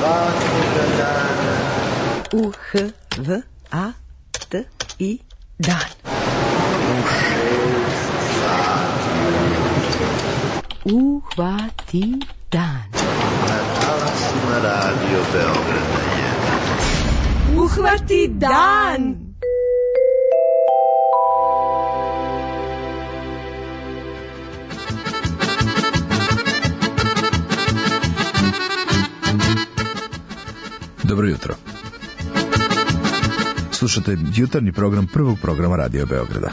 svakoga dana. U-H-V-A-T-I dan. U 6 sati Uhvati dan. na talasima Radio Beograda 1. Uhvati dan. Dobro jutro. Slušate jutarnji program prvog programa Radio Beograda.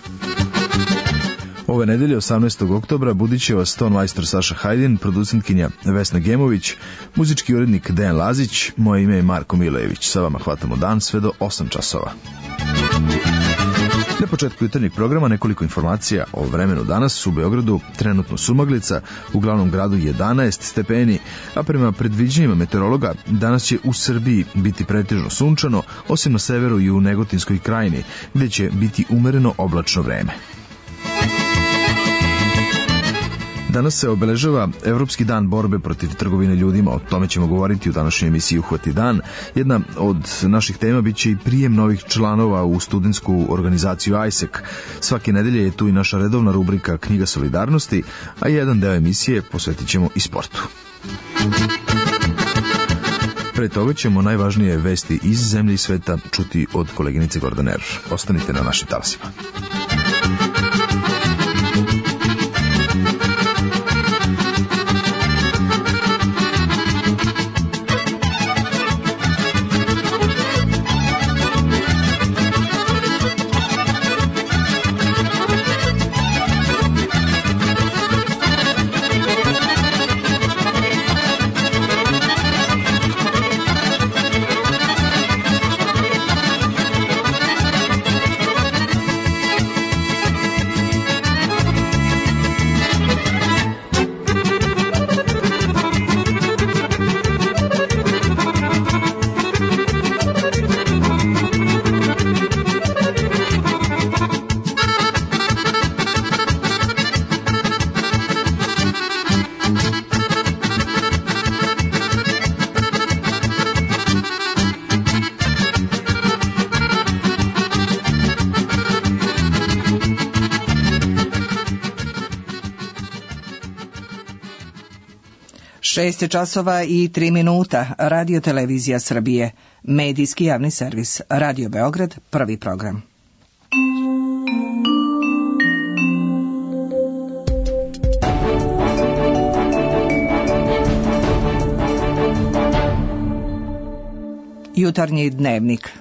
Ove nedelje, 18. oktobra, budit će vas ton majstor Saša Hajdin, producentkinja Vesna Gemović, muzički urednik Dejan Lazić, moje ime je Marko Milejević. Sa vama hvatamo dan sve do 8 časova. Na početku jutarnjeg programa nekoliko informacija o vremenu danas. U Beogradu trenutno sumaglica, u glavnom gradu 11 stepeni, a prema predviđanjima meteorologa danas će u Srbiji biti pretežno sunčano, osim na severu i u Negotinskoj krajini, gde će biti umereno oblačno vreme. Danas se obeležava Evropski dan borbe protiv trgovine ljudima. O tome ćemo govoriti u današnjoj emisiji Uhvati dan. Jedna od naših tema bit će i prijem novih članova u studentsku organizaciju ISEC. Svake nedelje je tu i naša redovna rubrika Knjiga solidarnosti, a jedan deo emisije posvetit ćemo i sportu. Pre toga ćemo najvažnije vesti iz zemlje i sveta čuti od koleginice Gordane Eror. Ostanite na našim talasima. Šest časova i 3 minuta. Radio Televizija Srbije. Medijski javni servis. Radio Beograd. Prvi program. Jutarnji dnevnik.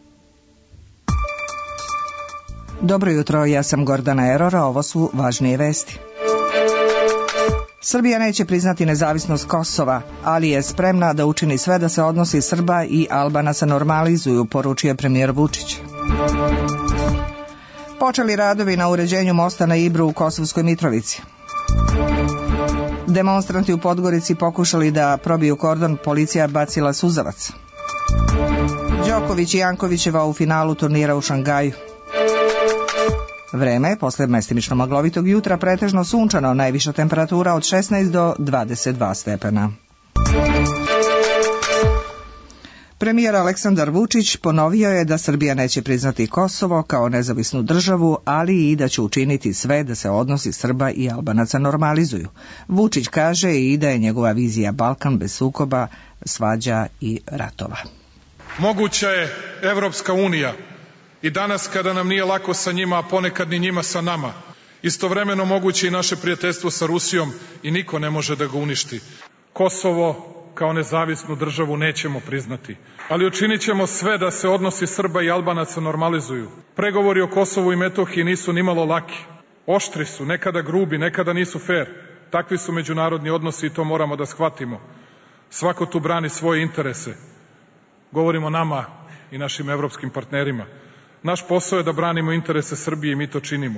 Dobro jutro, ja sam Gordana Eror, a ovo su važnije vesti. Srbija neće priznati nezavisnost Kosova, ali je spremna da učini sve da se odnosi Srba i Albanaca normalizuju, poručio premijer Vučić. Počeli radovi na uređenju mosta na Ibru u Kosovskoj Mitrovici. Demonstranti u Podgorici pokušali da probiju kordon, policija bacila suzavac. Đoković i Jankovićeva u finalu turnira u Šangaju. Vreme, posle mestimično maglovitog jutra, pretežno sunčano, najviša temperatura od 16 do 22 stepena. Premijer Aleksandar Vučić ponovio je da Srbija neće priznati Kosovo kao nezavisnu državu, ali i da će učiniti sve da se odnosi Srba i Albanaca normalizuju. Vučić kaže i da je njegova vizija Balkan bez sukoba, svađa i ratova. Moguća je Evropska unija i danas kada nam nije lako sa njima, a ponekad ni njima sa nama. Istovremeno moguće i naše prijateljstvo sa Rusijom i niko ne može da ga uništi. Kosovo kao nezavisnu državu nećemo priznati, ali učinit ćemo sve da se odnosi Srba i Albanaca normalizuju. Pregovori o Kosovu i Metohiji nisu nimalo laki. Oštri su, nekada grubi, nekada nisu fer. Takvi su međunarodni odnosi i to moramo da shvatimo. Svako tu brani svoje interese. Govorimo nama i našim evropskim partnerima. Naš posao je da branimo interese Srbije i mi to činimo.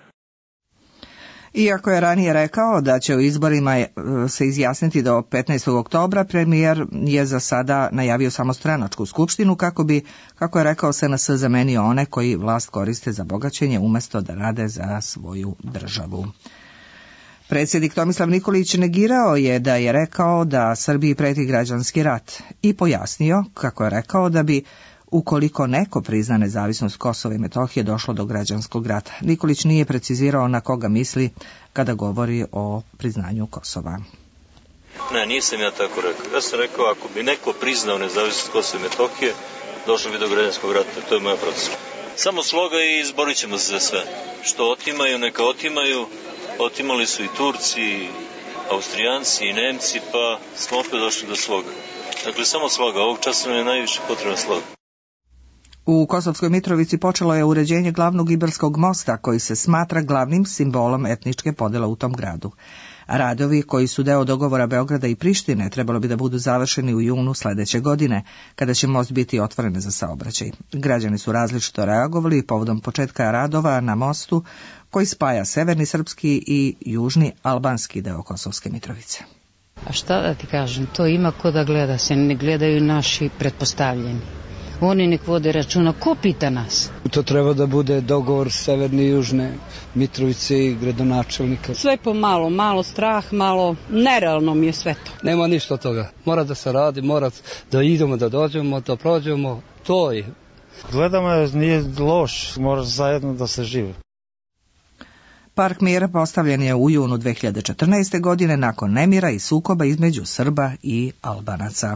Iako je ranije rekao da će u izborima se izjasniti do 15. oktobra, premijer je za sada najavio samo stranačku skupštinu kako bi, kako je rekao, SNS zamenio one koji vlast koriste za bogaćenje umjesto da rade za svoju državu. Predsjednik Tomislav Nikolić negirao je da je rekao da Srbiji preti građanski rat i pojasnio, kako je rekao, da bi ukoliko neko prizna nezavisnost Kosova i Metohije došlo do građanskog rata. Nikolić nije precizirao na koga misli kada govori o priznanju Kosova. Ne, nisam ja tako rekao. Ja sam rekao, ako bi neko priznao nezavisnost Kosova i Metohije, došlo bi do građanskog rata. To je moja procena. Samo sloga i izborit ćemo se za sve. Što otimaju, neka otimaju. Otimali su i Turci, i Austrijanci, i Nemci, pa smo opet došli do sloga. Dakle, samo sloga. Ovog časa nam je najviše potrebna sloga. U Kosovskoj Mitrovici počelo je uređenje glavnog Ibarskog mosta, koji se smatra glavnim simbolom etničke podjele u tom gradu. Radovi, koji su deo dogovora Beograda i Prištine, trebalo bi da budu završeni u junu sledeće godine, kada će most biti otvoren za saobraćaj. Građani su različito reagovali povodom početka radova na mostu, koji spaja severni srpski i južni albanski deo Kosovske Mitrovice. A šta da ti kažem, to ima ko da gleda, se ne gledaju naši pretpostavljeni. Oni nek vode računa, ko pita nas? To treba da bude dogovor severne i južne Mitrovice i gradonačelnika. Sve po malo, malo strah, malo nerealno mi je sve to. Nema ništa od toga. Mora da se radi, mora da idemo, da dođemo, da prođemo. To je. Gledamo, nije loš, mora zajedno da se žive. Park mira postavljen je u junu 2014. godine nakon nemira i sukoba između Srba i Albanaca.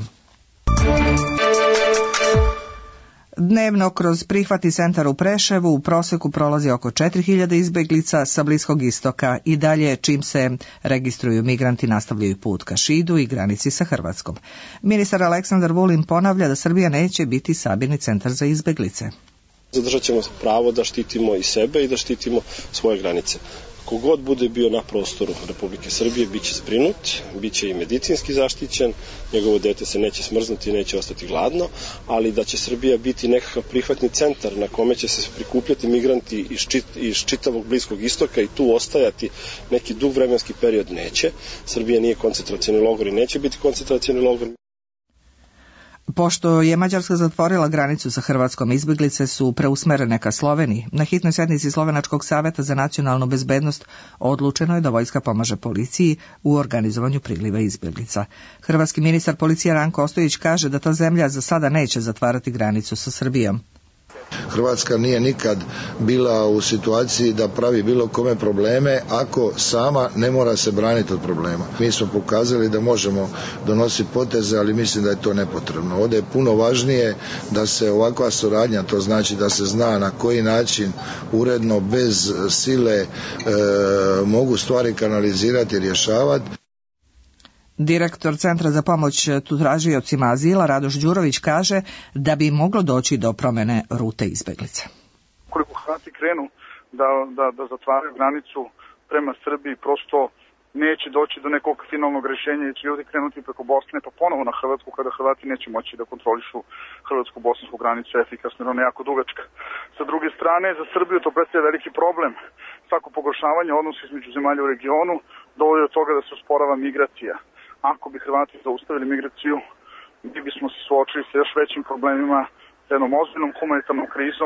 Dnevno kroz prihvatni centar u Preševu u proseku prolazi oko 4000 izbeglica sa Bliskog istoka i dalje čim se registruju migranti nastavljaju put ka Šidu i granici sa Hrvatskom. Ministar Aleksandar Vulin ponavlja da Srbija neće biti sabirni centar za izbeglice. Zadržat ćemo pravo da štitimo i sebe i da štitimo svoje granice. Kogod bude bio na prostoru Republike Srbije biće zbrinut, biće i medicinski zaštićen, njegovo dete se neće smrznuti i neće ostati gladno, ali da će Srbija biti nekakav prihvatni centar na kome će se prikupljati migranti iz čitavog Bliskog istoka i tu ostajati neki dug vremenski period neće. Srbija nije koncentracioni logor i neće biti koncentracioni logor. Pošto je Mađarska zatvorila granicu sa Hrvatskom, izbjeglice su preusmerene ka Sloveniji. Na hitnoj sjednici Slovenačkog saveta za nacionalnu bezbednost odlučeno je da vojska pomaže policiji u organizovanju priliva izbjeglica. Hrvatski ministar policije Ranko Ostojić kaže da ta zemlja za sada neće zatvarati granicu sa Srbijom. Hrvatska nije nikad bila u situaciji da pravi bilo kome probleme ako sama ne mora se braniti od problema. Mi smo pokazali da možemo donositi poteze, ali mislim da je to nepotrebno. Ovdje je puno važnije da se ovakva suradnja, to znači da se zna na koji način uredno, bez sile mogu stvari kanalizirati i rješavati. Direktor Centra za pomoć tražiocima azila Radoš Đurović kaže da bi moglo doći do promene rute izbeglice. Koliko Hrvati krenu da zatvaraju granicu prema Srbiji, prosto neće doći do nekog finalnog rješenja i će ljudi krenuti preko Bosne pa ponovo na Hrvatsku kada Hrvati neće moći da kontrolišu hrvatsko-bosansku granicu efikasno jer ona je jako dugačka. Sa druge strane, za Srbiju to predstavlja veliki problem. Svako pogoršavanje odnosa između zemalja u regionu dovodi do toga da se usporava migracija. Ako bi Hrvati zaustavili migraciju, mi bismo se suočili sa još većim problemima, sa jednom ozbiljnom humanitarnom krizom.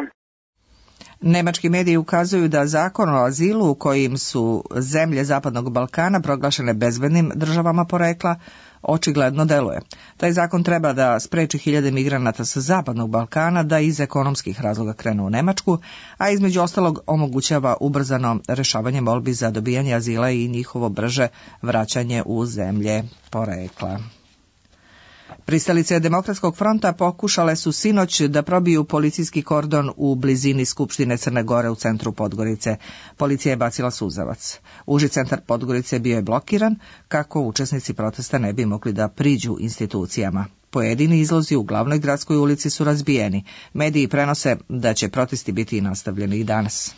Nemački mediji ukazuju da zakon o azilu kojim su zemlje Zapadnog Balkana proglašene bezbednim državama porekla očigledno deluje. Taj zakon treba da spreči hiljade migranata sa Zapadnog Balkana da iz ekonomskih razloga krenu u Nemačku, a između ostalog omogućava ubrzano rešavanje molbi za dobijanje azila i njihovo brže vraćanje u zemlje porekla. Pristalice Demokratskog fronta pokušale su sinoć da probiju policijski kordon u blizini Skupštine Crne Gore u centru Podgorice. Policija je bacila suzavac. Uži centar Podgorice bio je blokiran kako učesnici protesta ne bi mogli da priđu institucijama. Pojedini izlozi u glavnoj gradskoj ulici su razbijeni. Mediji prenose da će protesti biti nastavljeni i danas.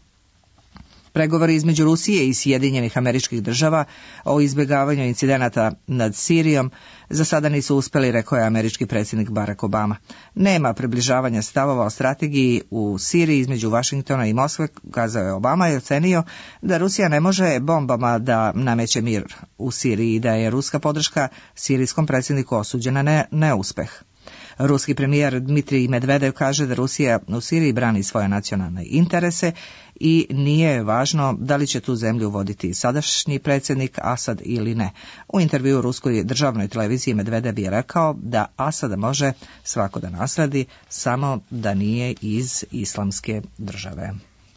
Pregovori između Rusije i Sjedinjenih Američkih Država o izbjegavanju incidenata nad Sirijom za sada nisu uspjeli, rekao je američki predsjednik Barack Obama. Nema približavanja stavova o strategiji u Siriji između Vašingtona i Moskve, kazao je Obama i ocenio da Rusija ne može bombama da nameće mir u Siriji i da je ruska podrška sirijskom predsjedniku osuđena na neuspeh. Ruski premijer Dmitrij Medvedev kaže da Rusija u Siriji brani svoje nacionalne interese i nije važno da li će tu zemlju voditi sadašnji predsjednik Asad ili ne. U intervjuu ruskoj državnoj televiziji Medvedev je rekao da Asada može svako da nasledi, samo da nije iz Islamske države.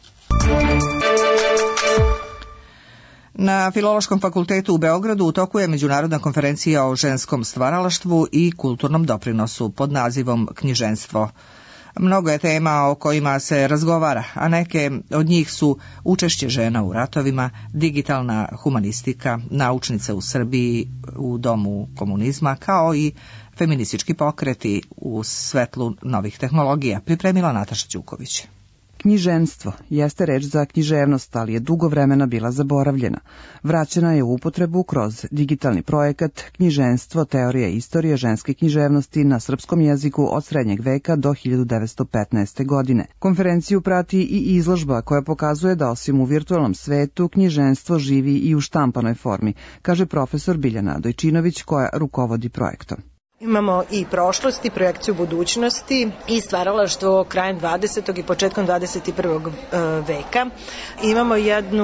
Na Filološkom fakultetu u Beogradu u toku je međunarodna konferencija o ženskom stvaralaštvu i kulturnom doprinosu pod nazivom Knjiženstvo. Mnogo je tema o kojima se razgovara, a neke od njih su učešće žena u ratovima, digitalna humanistika, naučnice u Srbiji u domu komunizma, kao i feministički pokreti u svetlu novih tehnologija, pripremila Nataša Ćuković. Knjiženstvo jeste reč za književnost, ali je dugo vremena bila zaboravljena. Vraćena je u upotrebu kroz digitalni projekat Knjiženstvo, teorija i istorija ženske književnosti na srpskom jeziku od srednjeg veka do 1915. godine. Konferenciju prati i izložba koja pokazuje da osim u virtualnom svetu knjiženstvo živi i u štampanoj formi, kaže profesor Biljana Dojčinović koja rukovodi projektom. Imamo i prošlost i projekciju budućnosti i stvaralaštvo krajem 20. i početkom 21. veka. Imamo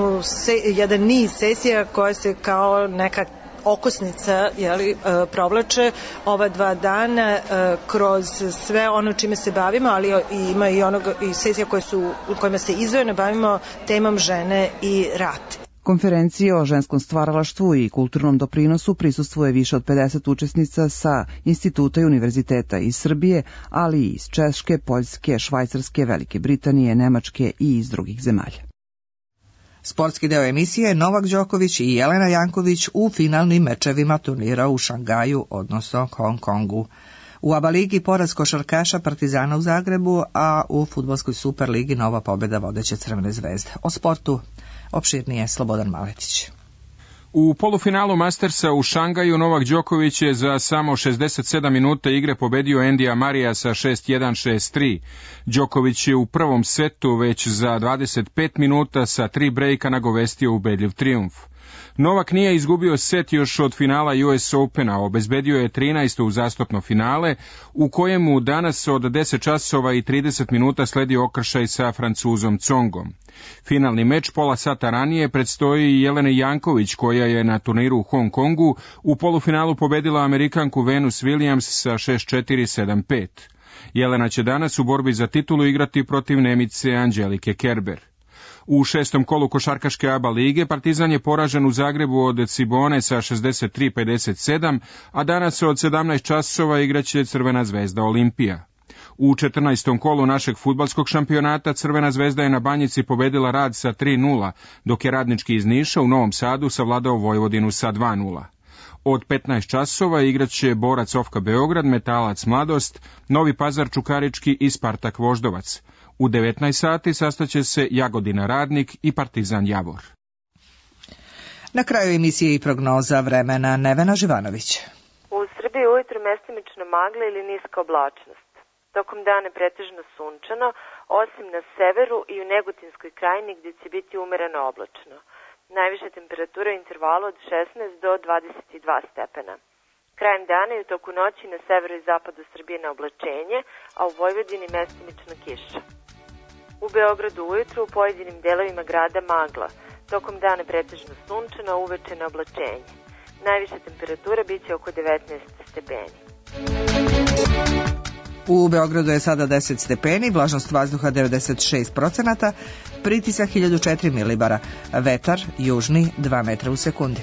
jedan niz sesija koja se kao neka okosnica provlače ova 2 dana kroz sve ono čime se bavimo, ali ima i sesija u kojima se izdvojeno bavimo temom žene i rat. Konferenciji o ženskom stvaralaštvu i kulturnom doprinosu prisustvuje više od 50 učesnica sa instituta i univerziteta iz Srbije, ali i iz Češke, Poljske, Švajcarske, Velike Britanije, Nemačke i iz drugih zemalja. Sportski deo emisije Novak Đoković i Jelena Janković u finalnim mečevima turnira u Šangaju, odnosno Hong Kongu. U ABA ligi poraz košarkaša Partizana u Zagrebu, a u fudbalskoj Superligi nova pobjeda vodeće Crvene zvezde. O sportu opširnije Slobodan Maletić. U polufinalu Mastersa u Šangaju Novak Đoković je za samo 67 minuta igre pobedio Endija Marija sa 6-1, 6-3. Đoković je u prvom setu već za 25 minuta sa 3 brejka nagovestio ubedljiv trijumf. Novak nije izgubio set još od finala US Opena, obezbedio je 13. uzastopno finale, u kojemu danas od 10 časova i 30 minuta sledi okršaj sa Francuzom Congom. Finalni meč pola sata ranije predstoji Jeleni Janković, koja je na turniru u Hong Kongu u polufinalu pobedila Amerikanku Venus Williams sa 6-4, 7-5. Jelena će danas u borbi za titulu igrati protiv Nemice Angelike Kerber. U 6. kolu košarkaške ABA lige Partizan je poražen u Zagrebu od Cibone sa 63-57, a danas od 17 časova igraće Crvena zvezda Olimpija. U 14. kolu našeg fudbalskog šampionata Crvena zvezda je na Banjici pobedila Rad sa 3-0, dok je Radnički iz Niša u Novom Sadu savladao Vojvodinu sa 2-0. Od 15 časova igraće Borac Ofka Beograd, Metalac Mladost, Novi Pazar Čukarički i Spartak Voždovac. U 19 sati sastaće se Jagodina Radnik i Partizan Javor. Na kraju emisije i prognoza vremena Nevena Živanović. U Srbiji ujutro mestimično magla ili niska oblačnost. Tokom dana pretežno sunčano, osim na severu i u Negotinskoj krajini gdje će biti umereno oblačno. Najviša temperatura u intervalu od 16 do 22 stepena. Krajem dana i u toku noći na severu i zapadu Srbije na oblačenje, a u Vojvodini mestimično kiša. U Beogradu ujutru u pojedinim delovima grada magla, tokom dana pretežno sunčano, uveče na oblačenje. Najviša temperatura biće oko 19 stepeni. U Beogradu je sada 10 stepeni, vlažnost vazduha 96%, pritisak 1004 milibara, vetar južni 2 metra u sekundi.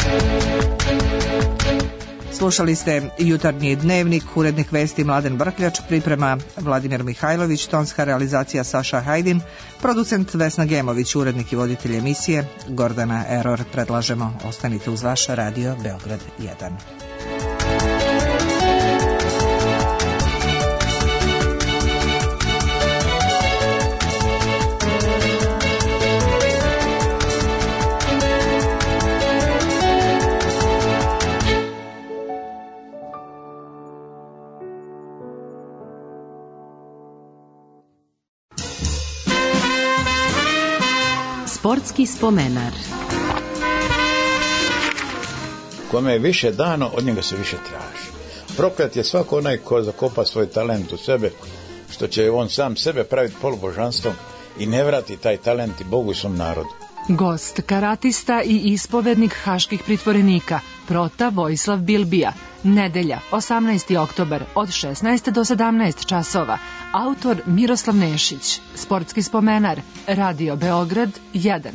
Slušali ste jutarnji dnevnik, urednik vesti Mladen Brkljač, priprema Vladimir Mihajlović, tonska realizacija Saša Hajdin, producent Vesna Gemović, urednik i voditelj emisije Gordana Eror. Predlažemo, ostanite uz vaš radio Beograd 1. Sportski spomenar. Kome je više dano, od njega se više traži. Proklet je svako onaj ko zakopa svoj talent u sebe, što će on sam sebe praviti polubožanstvom i ne vrati taj talent i Bogu i svom narodu. Gost, karatista i ispovednik haških pritvorenika, Prota Vojislav Bilbija. Nedelja, 18. oktobar, od 16 do 17 časova. Autor Miroslav Nešić. Sportski spomenar. Radio Beograd 1.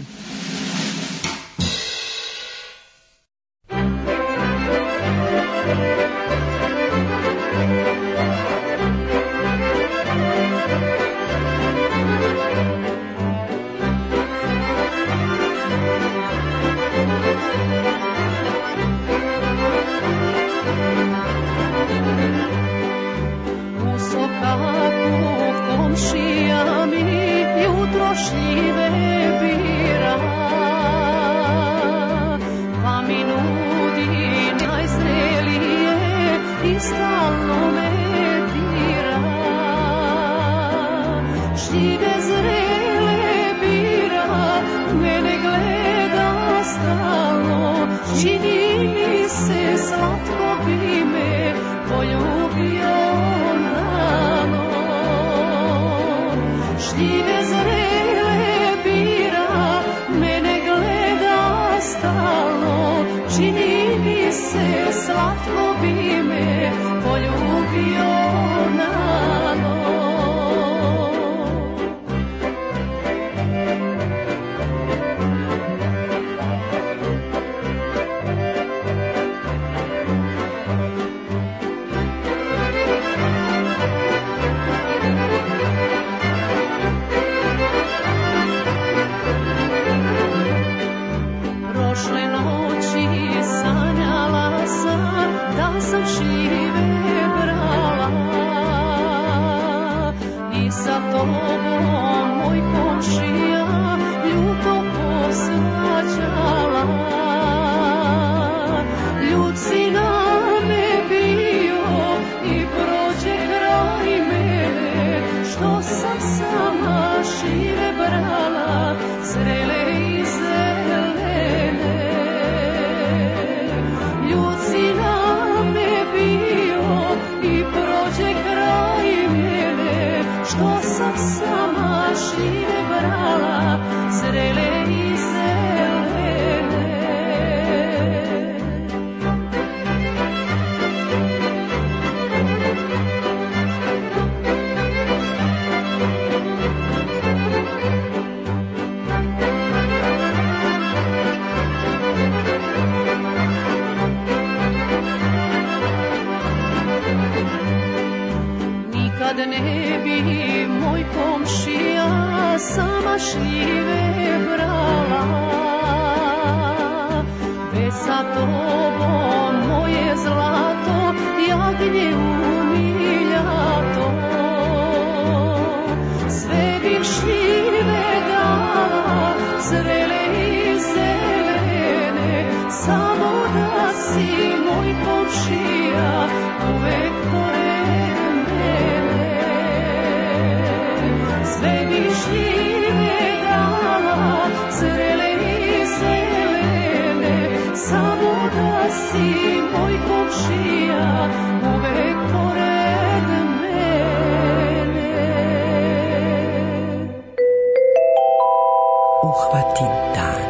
Uhvati dan.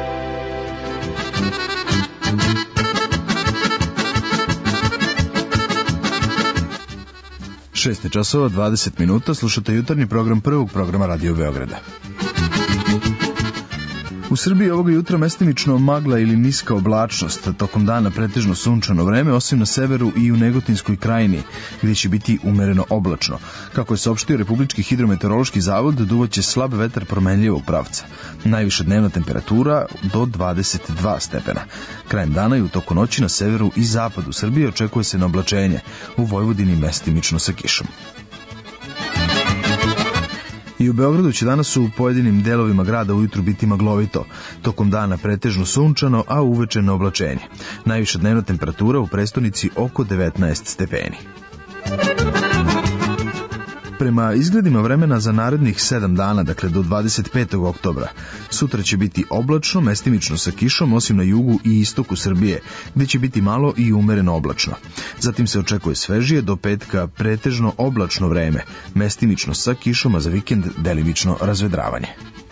6 časova 20 minuta, slušate jutarnji program prvog programa Radio Beograda. U Srbiji ovoga jutra mestimično magla ili niska oblačnost, tokom dana pretežno sunčano vreme, osim na severu i u Negotinskoj krajini, gdje će biti umereno oblačno. Kako je saopštio Republički hidrometeorološki zavod, duvaće slab vetar promenljivog pravca. Najviša dnevna temperatura do 22 stepena. Krajem dana i u toku noći na severu i zapadu Srbije očekuje se na oblačenje, u Vojvodini mestimično sa kišom. I u Beogradu će danas u pojedinim delovima grada ujutru biti maglovito, tokom dana pretežno sunčano, a uveče na oblačenje. Najviša dnevna temperatura u prestonici oko 19 stepeni. Prema izgledima vremena za narednih 7 dana, dakle do 25. oktobra, sutra će biti oblačno, mestimično sa kišom, osim na jugu i istoku Srbije, gde će biti malo i umereno oblačno. Zatim se očekuje svežije, do petka pretežno oblačno vreme, mestimično sa kišom, a za vikend delimično razvedravanje.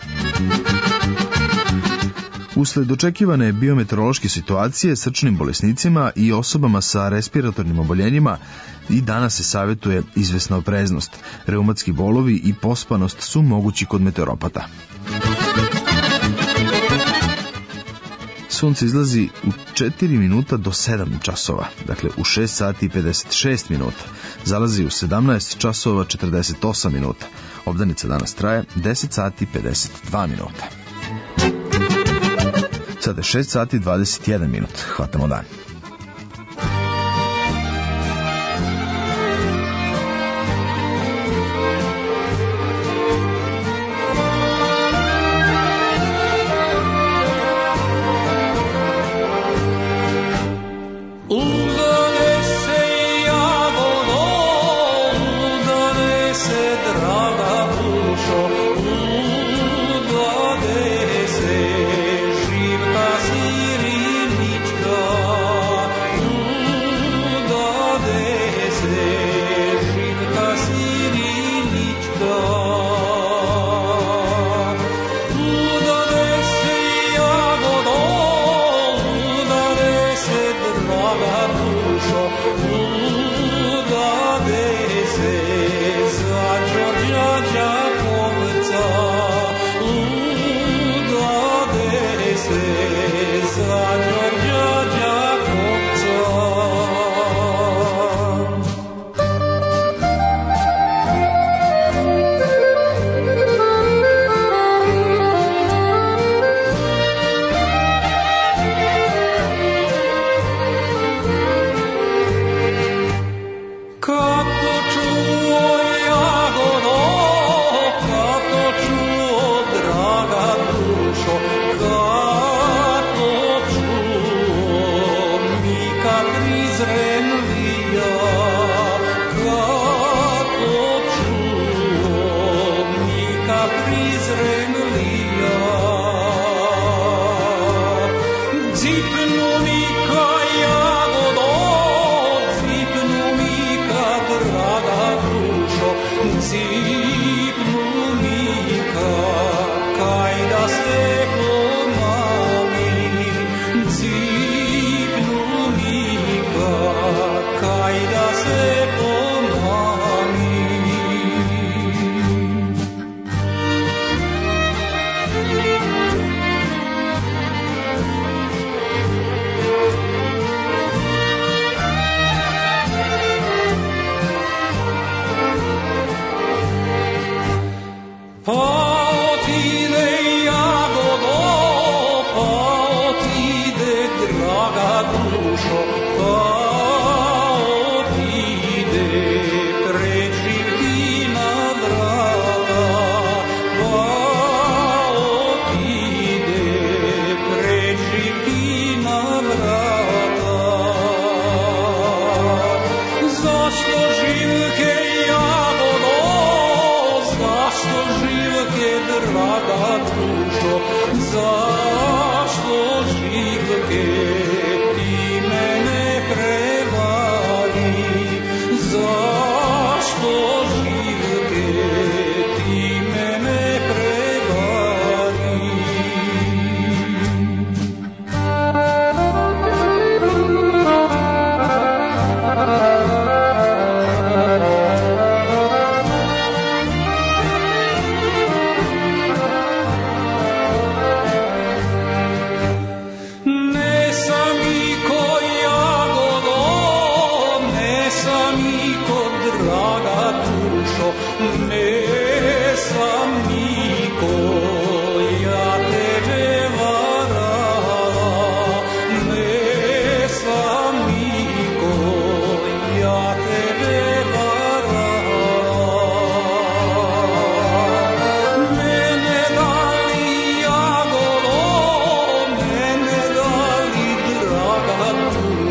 Usled očekivane biometeorološke situacije srčnim bolesnicima i osobama sa respiratornim oboljenjima i danas se savjetuje izvesna opreznost. Reumatski bolovi i pospanost su mogući kod meteoropata. Sunce izlazi u 4 minuta do 7 časova, dakle u 6 sati i 56 minuta. Zalazi u 17 časova 48 minuta. Obdanica danas traje 10 sati i 52 minuta. Sada je 6 sati 21 minut. Hvatamo dan.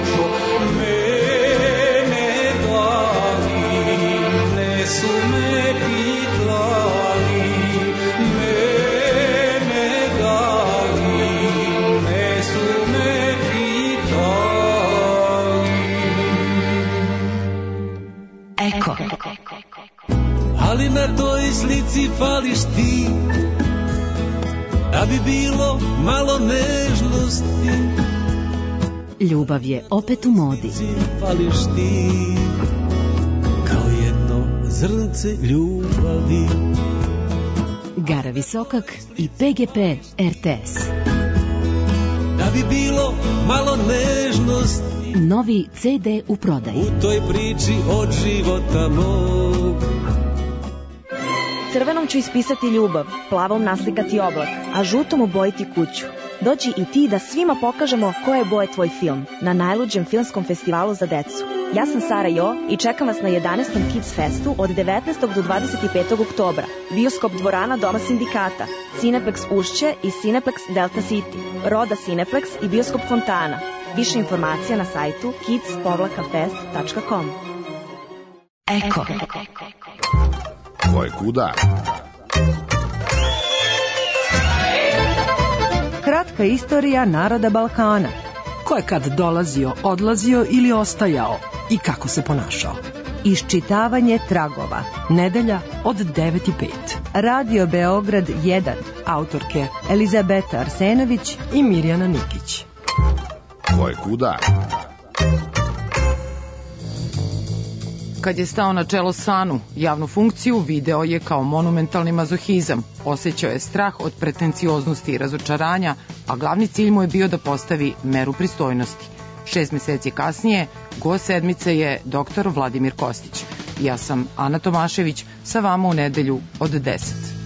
Sume Eko. Ali na toj slici fališ ti, da bi bilo malo nežnosti. Ljubav je opet u modi. Fališ ti, kao jedno zrnce ljubavi. Gara Visokak i PGP RTS. Da bi bilo malo nežnosti. Novi CD u prodaji. U toj priči od života mog. Crvenom ću ispisati ljubav, plavom naslikati oblak, a žutom obojiti kuću. Dođi i ti da svima pokažemo koje boje tvoj film na najluđem filmskom festivalu za decu. Ja sam Sara Jo i čekam vas na 11. Kids Festu od 19. do 25. oktobra. Bioskop dvorana Doma sindikata, Cineplex Ušće i Cineplex Delta City, Roda Cineplex i Bioskop Fontana. Više informacija na sajtu kids-fest.com. Eko. Ko je kuda? Kratka istorija naroda Balkana. Ko je kad dolazio, odlazio ili ostajao i kako se ponašao. Iščitavanje tragova. Nedelja od 9:05. Radio Beograd 1. Autorke Elizabeta Arsenović i Mirjana Nikić. Ko je kuda? Kad je stao na čelo SANU, javnu funkciju video je kao monumentalni mazohizam. Osjećao je strah od pretencioznosti i razočaranja, a glavni cilj mu je bio da postavi meru pristojnosti. 6 meseci kasnije, gost sedmice je dr. Vladimir Kostić. Ja sam Ana Tomašević, sa vama u nedelju od 10.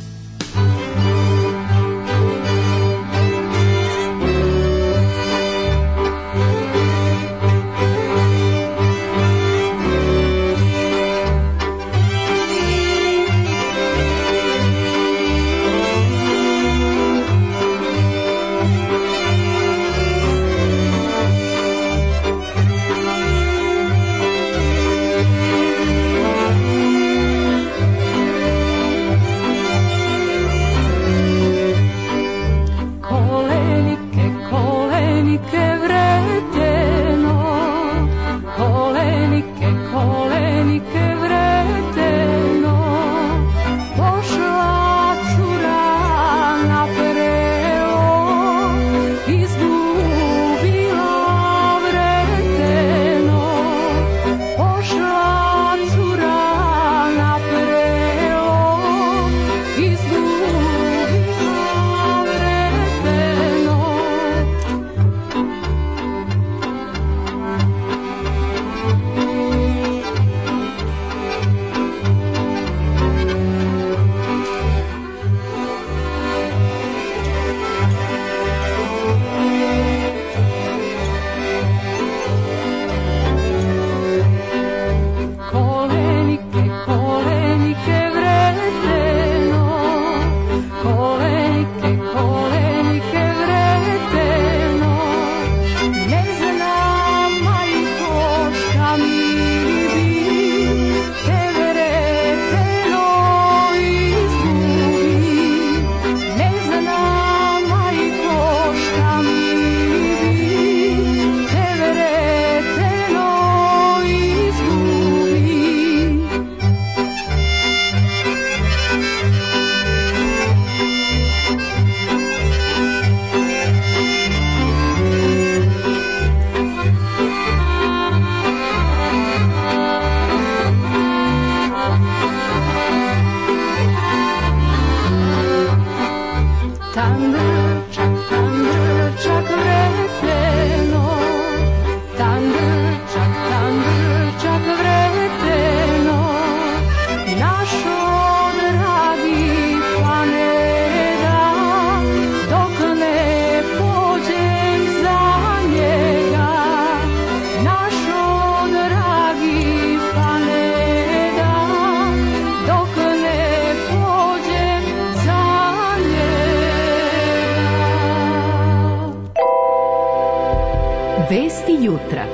Vesti jutra.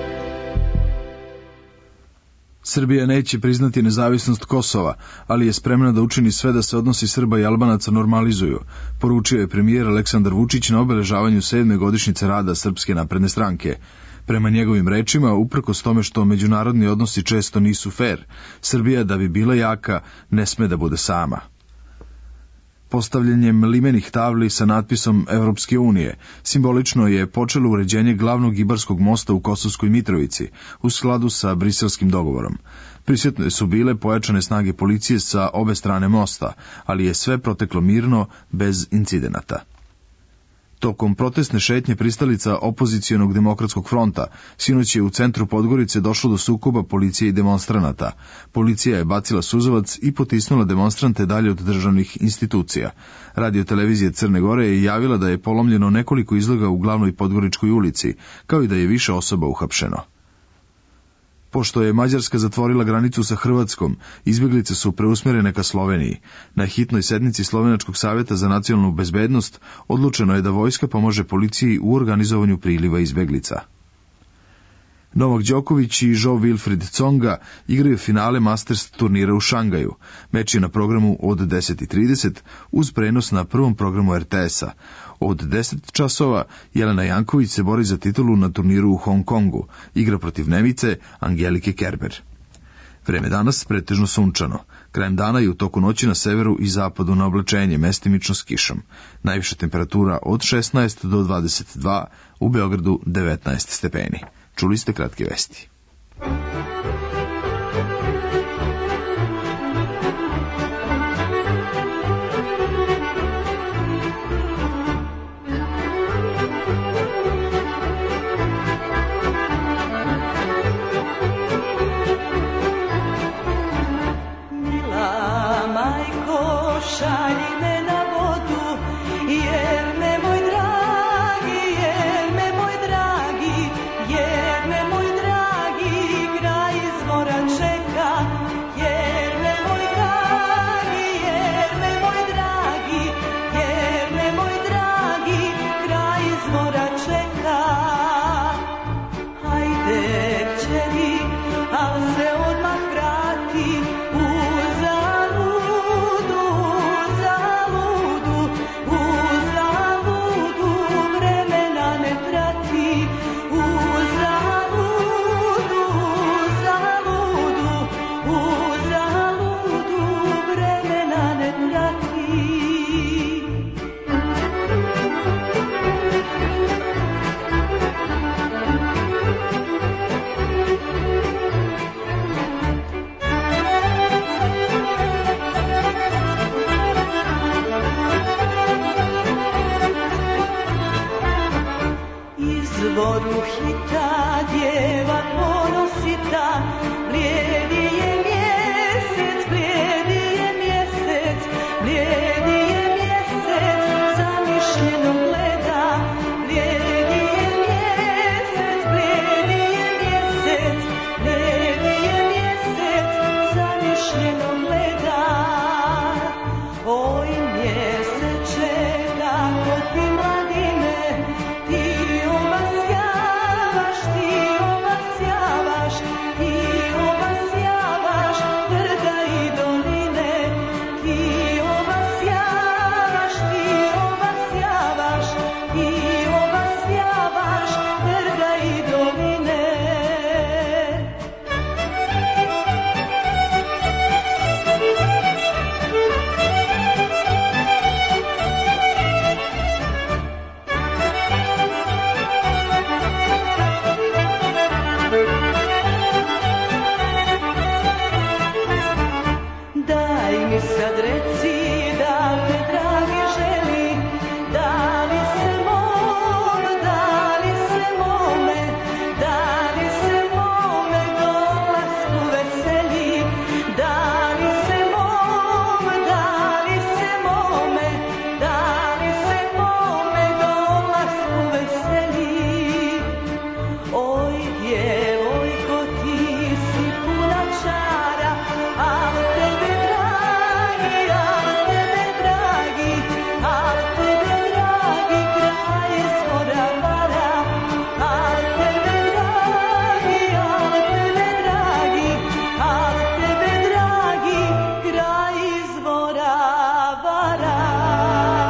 Srbija neće priznati nezavisnost Kosova, ali je spremna da učini sve da se odnosi Srba i Albanaca normalizuju, poručio je premijer Aleksandar Vučić na obeležavanju 7. godišnjice rada Srpske napredne stranke. Prema njegovim rečima, uprkos tome što međunarodni odnosi često nisu fer, Srbija da bi bila jaka ne sme da bude sama. Postavljanjem limenih tabli sa natpisom Evropske unije simbolično je počelo uređenje glavnog Ibarskog mosta u Kosovskoj Mitrovici u skladu sa briselskim dogovorom. Prisutne su bile pojačane snage policije sa obe strane mosta, ali je sve proteklo mirno, bez incidenata. Tokom protestne šetnje pristalica opozicionog demokratskog fronta, sinoć je u centru Podgorice došlo do sukoba policije i demonstranata. Policija je bacila suzavac i potisnula demonstrante dalje od državnih institucija. Radio-televizija Crne Gore je javila da je polomljeno nekoliko izloga u glavnoj Podgoričkoj ulici, kao i da je više osoba uhapšeno. Pošto je Mađarska zatvorila granicu sa Hrvatskom, izbjeglice su preusmjerene ka Sloveniji. Na hitnoj sednici Slovenačkog savjeta za nacionalnu bezbednost odlučeno je da vojska pomože policiji u organizovanju priliva izbjeglica. Novak Đoković i Jo Wilfried Tsonga igraju finale Masters turnira u Šangaju. Meč je na programu od 10:30 uz prenos na prvom programu RTS-a. Od 10 časova Jelena Janković se bori za titulu na turniru u Hong Kongu. Igra protiv Nemice Angelike Kerber. Vreme danas pretežno sunčano. Krajem dana i u toku noći na severu i zapadu na oblačenje, mestimično s kišom. Najviša temperatura od 16 do 22, u Beogradu 19 stepeni. Čuli ste kratke vesti.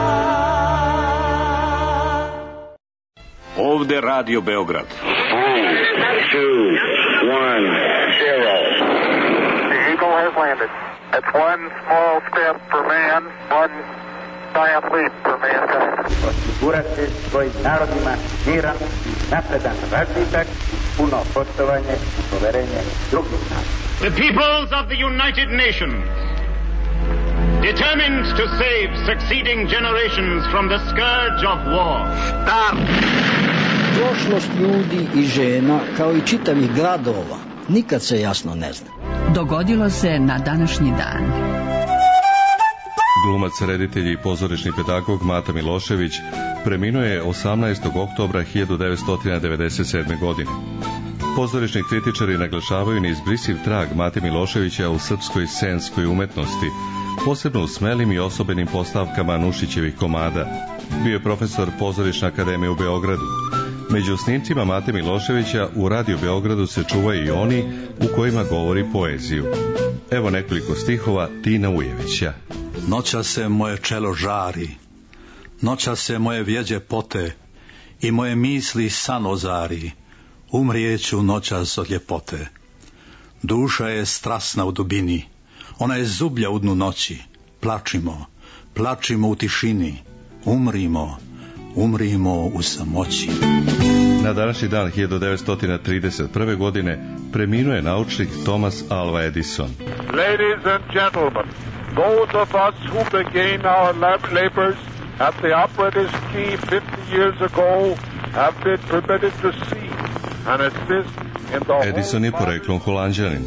Radio Beograd. The Eagle has landed. That's one small step for man, one giant leap for mankind. Osigurati svojim narodima miran, napredan razvitak, puno poštovanje i poverenje drugih naroda. The peoples of the United Nations, determined to save succeeding generations from the scourge of war. Start! Prošlost ljudi i žena, kao i čitavih gradova, nikad se jasno ne zna. Dogodilo se na današnji dan. Glumac, reditelj i pozorišni pedagog Mata Milošević preminuo je 18. oktobra 1997. godine. Pozorišni kritičari naglašavaju neizbrisiv trag Mate Miloševića u srpskoj scenskoj umetnosti, posebno u smelim i osobenim postavkama Nušićevih komada. Bio je profesor Pozorišne akademije u Beogradu. Među snimcima Mate Miloševića u Radio Beogradu se čuvaju i oni u kojima govori poeziju. Evo nekoliko stihova Tina Ujevića. Noća se moje čelo žari, noća se moje vjeđe pote i moje misli san ozari, umrijeću noćas od ljepote. Duša je strasna u dubini, ona je zublja u dnu noći, plačimo, plačimo u tišini, umrimo u samoći. Na današnji dan 1931. godine preminuo je naučnik Thomas Alva Edison. Ladies and gentlemen, those of us who began our labors at the operator's key 50 years ago have been permitted to see and assist in the Edison je poreklom Holanđanin.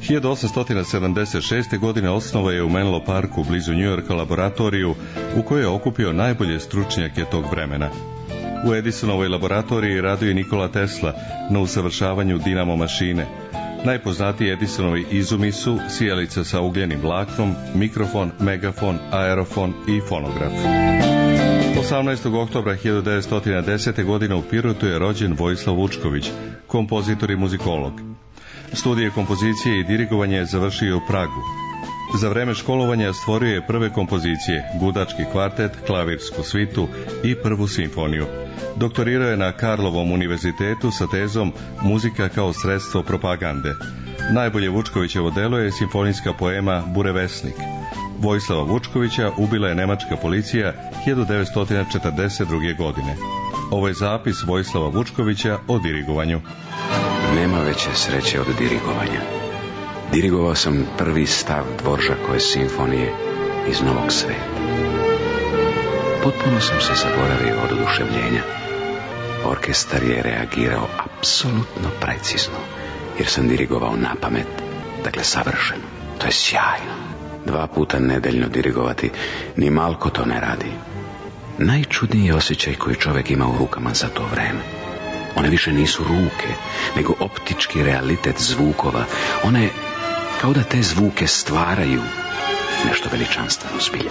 1876. godine osnovao je u Menlo Parku blizu New Yorka laboratoriju u kojoj je okupio najbolje stručnjake tog vremena. U Edisonovoj laboratoriji radio je Nikola Tesla na usavršavanju dinamo mašine. Najpoznatiji Edisonovi izumi su sijalica sa ugljenim vlaknom, mikrofon, megafon, aerofon i fonograf. 18. oktobra 1910. godine u Pirotu je rođen Vojislav Vučković, kompozitor i muzikolog. Studije kompozicije i dirigovanje je završio u Pragu. Za vreme školovanja stvorio je prve kompozicije, gudački kvartet, klavirsku svitu i prvu simfoniju. Doktorirao je na Karlovom univerzitetu sa tezom Muzika kao sredstvo propagande. Najbolje Vučkovićevo delo je simfonijska poema Burevesnik. Vojislava Vučkovića ubila je nemačka policija 1942. godine. Ovo je zapis Vojislava Vučkovića o dirigovanju. Nema veće sreće od dirigovanja. Dirigovao sam prvi stav Dvoržakove simfonije iz Novog sveta. Potpuno sam se zaboravio od oduševljenja. Orkestar je reagirao apsolutno precizno, jer sam dirigovao na pamet, dakle savršeno. To je sjajno. 2 puta nedeljno dirigovati, ni malko to ne radi. Najčudniji osjećaj koji čovjek ima u rukama za to vreme. One više nisu ruke, nego optički realitet zvukova. One kao da te zvuke stvaraju nešto veličanstveno zbilja.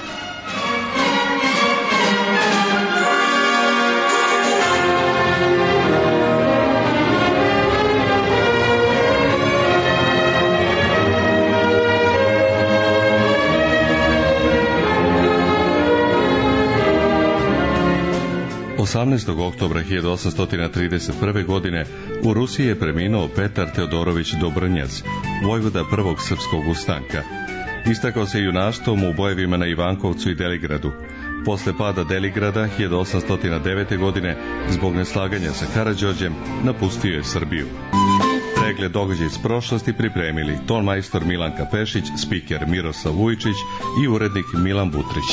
Osamnaestog oktobra 1831. godine u Rusiji je preminuo Petar Teodorović Dobrnjac, vojvoda prvog srpskog ustanka. Istakao se junaštvom u bojevima na Ivankovcu i Deligradu. Posle pada Deligrada 1809. godine, zbog neslaganja sa Karađorđem, napustio je Srbiju. Pregled događaja iz prošlosti pripremili tonmajstor Milanka Pešić, spiker Miroslav Vujčić i urednik Milan Butrić.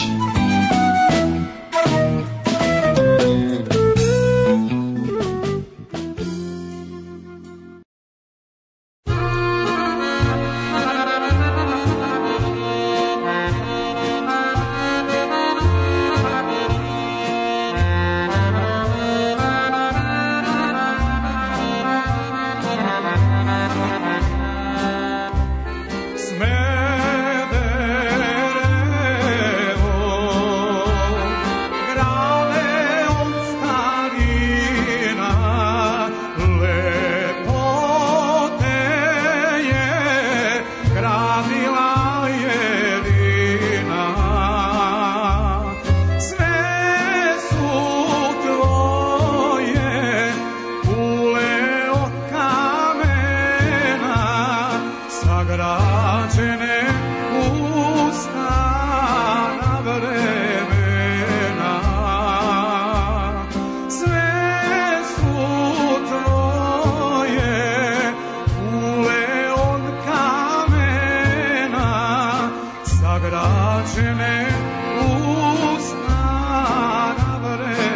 Smederevo sagrađene u stara vremena. Sve su tvoje kule od kamena, sagrađene u stara vremena.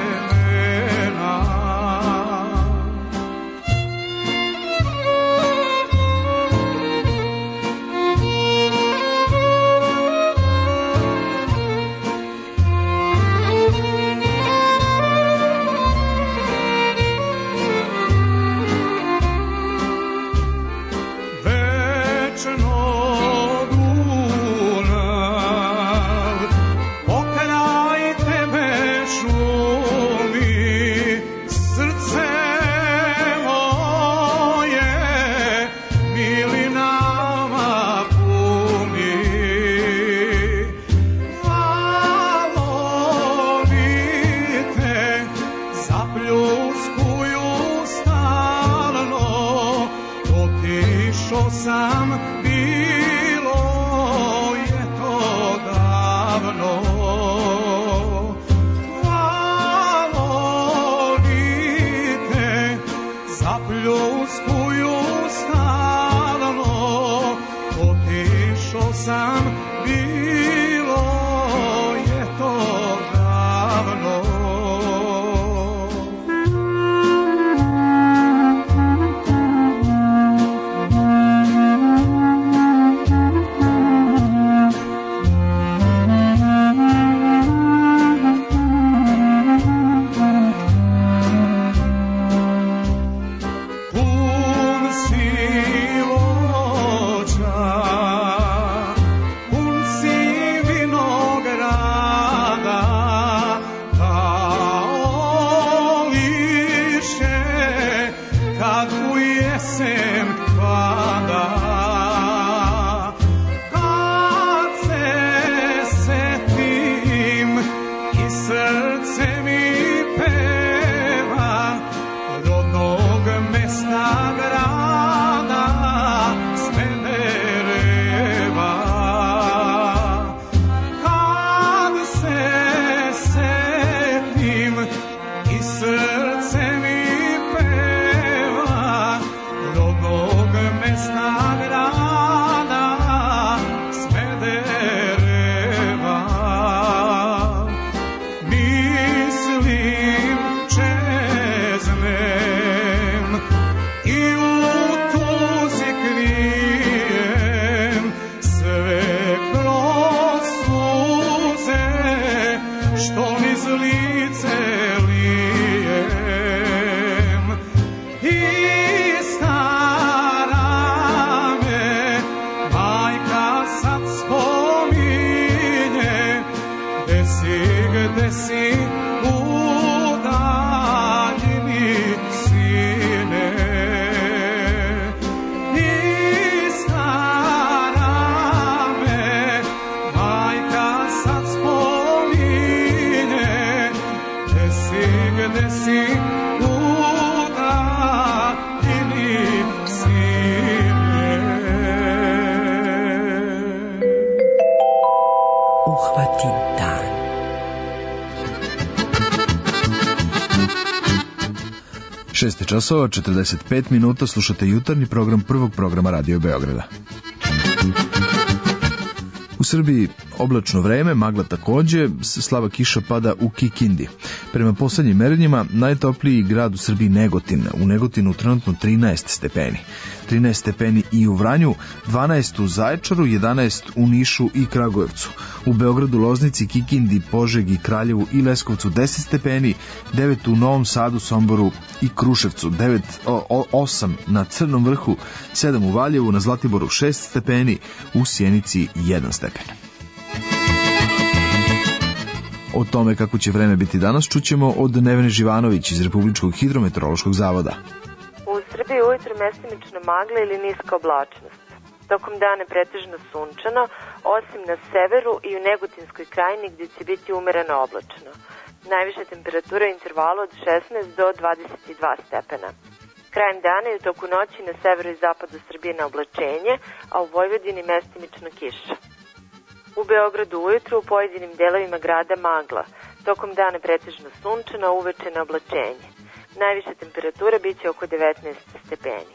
Sam bilo je to davno, volite zapljuskuju stalno, otišao sam bilo je to davno. Uhvati dan. Šest časova, 45 minuta, slušate jutarnji program prvog programa Radio Beograda. U Srbiji oblačno vreme, magla takođe, slaba kiša pada u Kikindi. Prema poslednjim merenjima, najtopliji grad u Srbiji Negotin. U Negotinu trenutno 13 stepeni. 13 stepeni i u Vranju, 12 u Zaječaru, 11 u Nišu i Kragujevcu. U Beogradu, Loznici, Kikindi, Požegi, Kraljevu i Leskovcu 10 stepeni, 9 u Novom Sadu, Somboru i Kruševcu, 8 na Crnom vrhu, 7 u Valjevu, na Zlatiboru 6 stepeni, u Sjenici 1 stepen. O tome kako će vreme biti danas čućemo od Nevene Živanović iz Republičkog hidrometeorološkog zavoda. U Srbiji ujutro mestimična magla ili niska oblačnost. Tokom dana pretežno sunčano, osim na severu i u Negotinskoj krajini gdje će biti umereno oblačno. Najviša temperatura u intervalu od 16 do 22 stepena. Krajem dana i u toku noći na severu i zapadu Srbije na oblačenje, a u Vojvodini mestimično kiša. U Beogradu ujutru u pojedinim delovima grada magla. Tokom dana pretežno sunčano, a uveče na oblačenje. Najviša temperatura biće oko 19 stepeni.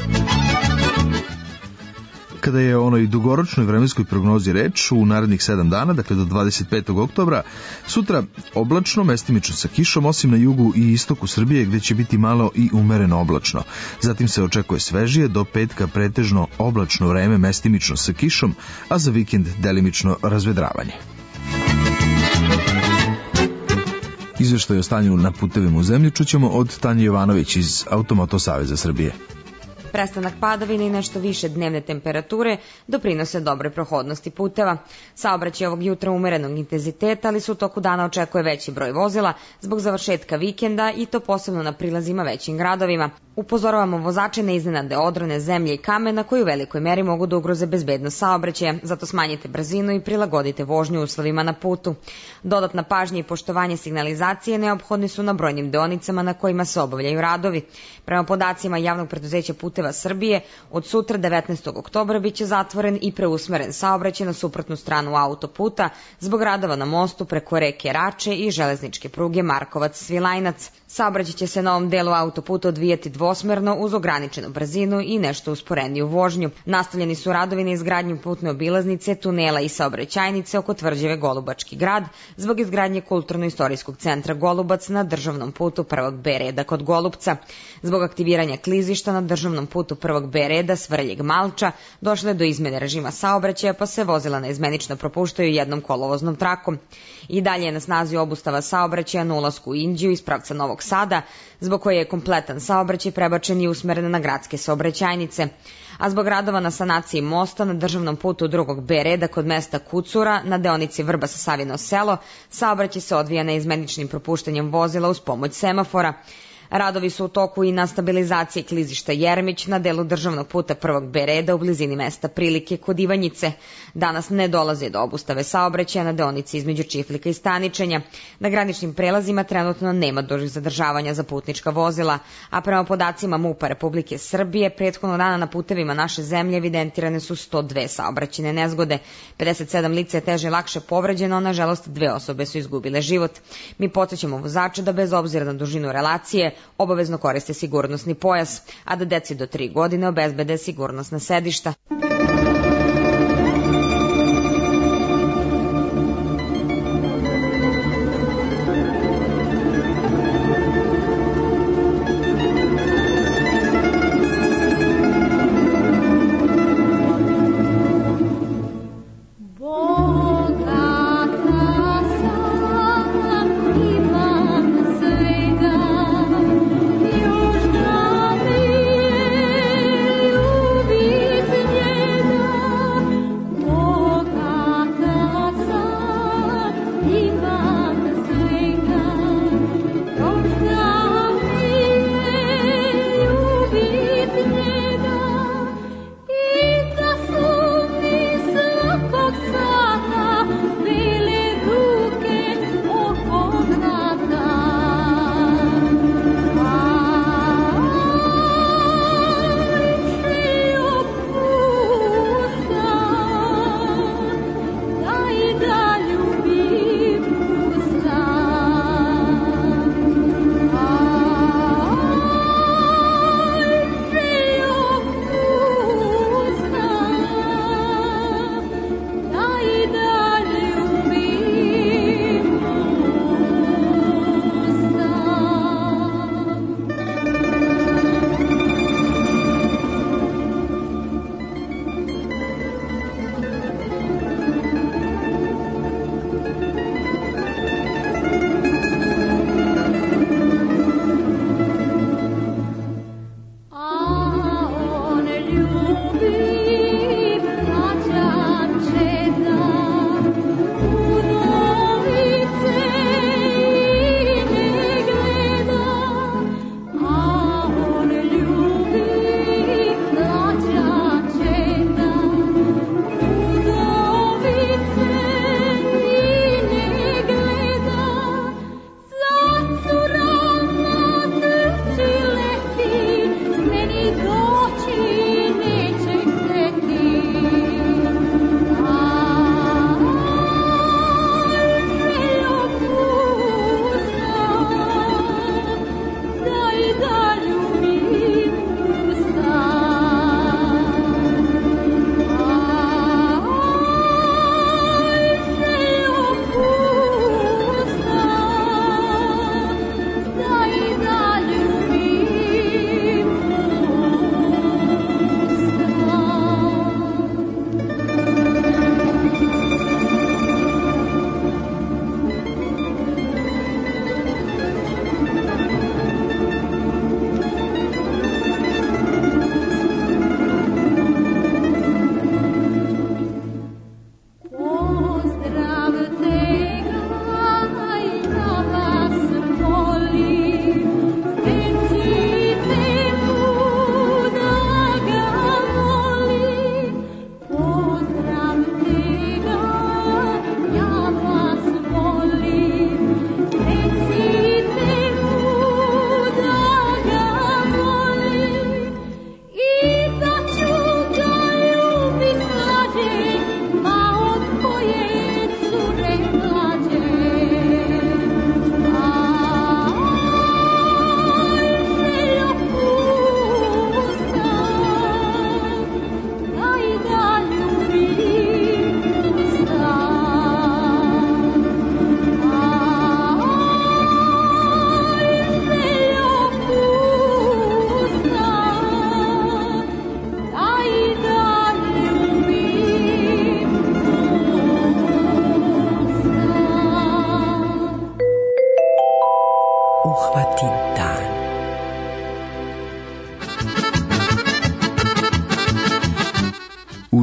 Kada je o onoj dugoročnoj vremenskoj prognozi reč, u narednih 7 dana, dakle do 25. oktobra, sutra oblačno, mestimično sa kišom, osim na jugu i istoku Srbije, gde će biti malo i umereno oblačno. Zatim se očekuje svežije, do petka pretežno oblačno vreme, mestimično sa kišom, a za vikend delimično razvedravanje. Izveštaj o stanju na putevima u zemlji čućemo od Tanje Jovanović iz Automoto Saveza Srbije. Prestanak padavina i nešto više dnevne temperature doprinose dobre prohodnosti puteva. Saobraćaj ovog jutra umerenog intenziteta, ali se u toku dana očekuje veći broj vozila zbog završetka vikenda i to posebno na prilazima većim gradovima. Upozoravamo vozače na iznenade odrone, zemlje i kamena koji u velikoj meri mogu da ugroze bezbednost saobraćaja, zato smanjite brzinu i prilagodite vožnju uslovima na putu. Dodatna pažnja i poštovanje signalizacije neophodni su na brojnim deonicama na kojima se obavljaju radovi. Prema podacima Javnog preduzeća Puteva Srbije, od sutra 19. oktobra biće zatvoren i preusmeren saobraćaj na suprotnu stranu autoputa zbog radova na mostu preko reke Rače i železničke pruge Markovac-Svilajnac. Saobraćaj će se na ovom delu autoputa odvijati dvosmerno uz ograničenu brzinu i nešto usporeniju vožnju. Nastavljeni su radovi na izgradnju putne obilaznice, tunela i saobraćajnice oko tvrđave Golubački grad zbog izgradnje kulturno-istorijskog centra Golubac na državnom putu prvog B reda kod Golubca. Zbog aktiviranja klizišta na državnom putu prvog B reda Svrljig-Malča došlo je do izmene režima saobraćaja, pa se vozila naizmenično propuštaju jednom kolovoznom trakom. I dalje je na snazi obustava saobraćaja na ulasku u Inđiju iz pravca Novog Sada, zbog koje je kompletan saobraćaj prebačen i usmeren na gradske saobraćajnice. A zbog radova na sanaciji mosta na državnom putu drugog B reda kod mesta Kucura na deonici Vrbas-Savino selo, saobraćaj se odvija neizmeničnim propuštanjem vozila uz pomoć semafora. Radovi su u toku i na stabilizaciji klizišta Jermić na delu državnog puta prvog B reda u blizini mesta Prilike kod Ivanjice. Danas ne dolaze do obustave saobraćaja na deonici između Čiflika i Staničenja. Na graničnim prelazima trenutno nema dužih zadržavanja za putnička vozila, a prema podacima MUP-a Republike Srbije prethodnog dana na putevima naše zemlje evidentirane su 102 saobraćajne nezgode. 57 lica je teže i lakše povređeno, nažalost 2 osobe su izgubile život. Mi podsećamo vozače da bez obzira na dužinu relacije obavezno koriste sigurnosni pojas, a da deci do 3 godine obezbede sigurnosna sedišta. Yeah.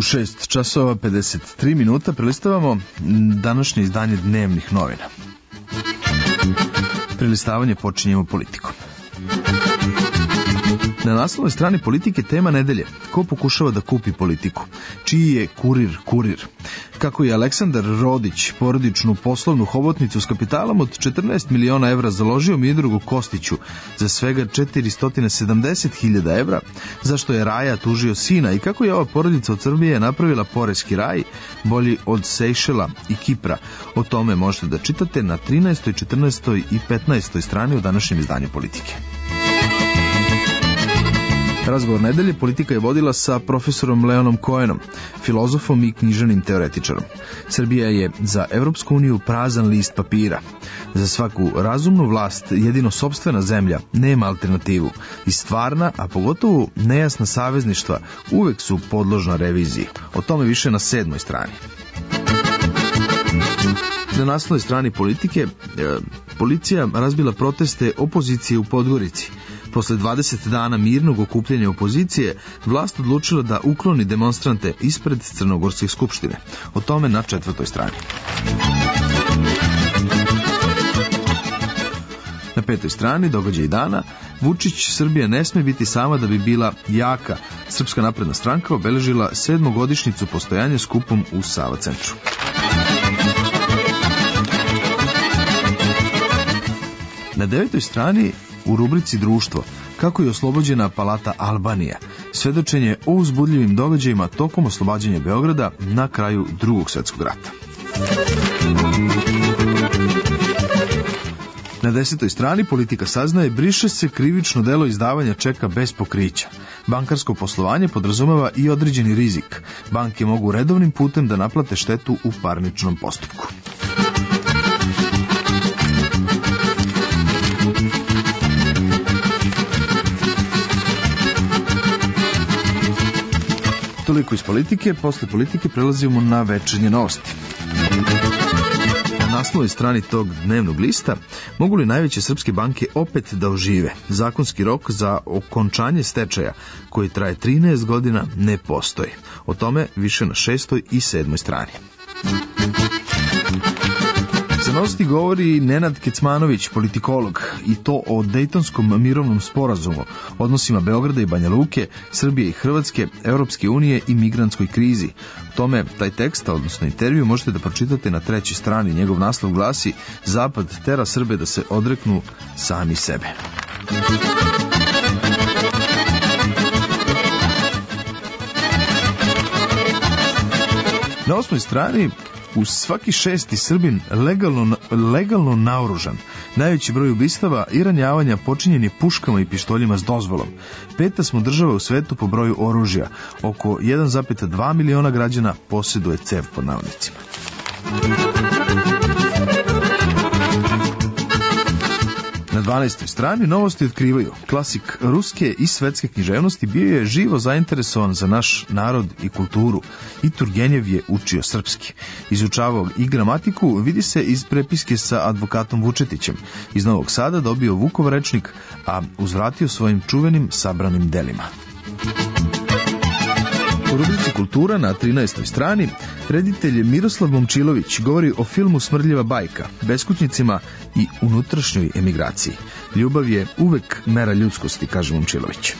6 časova 53 minuta prelistavamo današnje izdanje dnevnih novina. Prelistavanje počinjemo politikom. Na naslovnoj strani Politike tema nedelje. Ko pokušava da kupi politiku? Čiji je kurir? Kako je Aleksandar Rodić porodičnu poslovnu hobotnicu s kapitalom od 14 miliona evra založio Miodragu Kostiću za svega 470.000 evra, zašto je Raja tužio sina i kako je ova porodica od Srbije napravila poreski raj bolji od Sejšela i Kipra. O tome možete da čitate na 13., 14. i 15. strani u današnjem izdanju Politike. Razgovor nedelje Politika je vodila sa profesorom Leonom Cohenom, filozofom i književnim teoretičarom. Srbija je za Evropsku uniju prazan list papira. Za svaku razumnu vlast jedino sopstvena zemlja nema alternativu i stvarna, a pogotovo nejasna savezništva uvek su podložna reviziji. O tome više na 7. strani. Na naslovnoj strani Politike policija razbila proteste opozicije u Podgorici. Posle 20 dana mirnog okupljanja opozicije, vlast odlučila da ukloni demonstrante ispred Crnogorske skupštine. O tome na 4. strani. Na 5. strani događaj dana, Vučić, Srbija ne sme biti sama da bi bila jaka. Srpska napredna stranka obeležila 7. godišnjicu postojanja skupom u Sava centru. Na 9. strani u rubrici Društvo, kako je oslobođena Palata Albanija, svedočenje o uzbudljivim događajima tokom oslobađanja Beograda na kraju Drugog svjetskog rata. Na 10. strani Politika saznaje, briše se krivično delo izdavanja čeka bez pokrića. Bankarsko poslovanje podrazumeva i određeni rizik. Banke mogu redovnim putem da naplate štetu u parničnom postupku. Toliko iz Politike, posle Politike prelazimo na večernje novosti. Na naslovnoj strani tog dnevnog lista, mogu li najveće srpske banke opet da ožive? Zakonski rok za okončanje stečaja, koji traje 13 godina, ne postoji. O tome više na 6. i 7. strani. Za novosti govori Nenad Kecmanović, politikolog, i to o Dejtonskom mirovnom sporazumu, odnosima Beograda i Banja Luke, Srbije i Hrvatske, Europske unije i migrantskoj krizi. O tome taj tekst, odnosno intervju, možete da pročitate na 3. strani. Njegov naslov glasi: Zapad tera Srbe da se odreknu sami sebe. Na 8. strani uz svaki 6. Srbin legalno naoružan. Najveći broj ubistava i ranjavanja počinjen je puškama i pištoljima s dozvolom. 5. smo država u svetu po broju oružja. Oko 1,2 miliona građana posjeduje cev pod navodnicima. Na 12. strani novosti otkrivaju: klasik ruske i svetske književnosti bio je živo zainteresovan za naš narod i kulturu i Turgenjev je učio srpski. Izučavao i gramatiku, vidi se iz prepiske sa advokatom Vučetićem. Iz Novog Sada dobio Vukov rečnik, a uzvratio svojim čuvenim sabranim delima. U rubrici Kultura na 13. strani reditelj Miroslav Momčilović govori o filmu Smrdljiva bajka, beskućnicima i unutrašnjoj emigraciji. Ljubav je uvek mera ljudskosti, kaže Momčilović.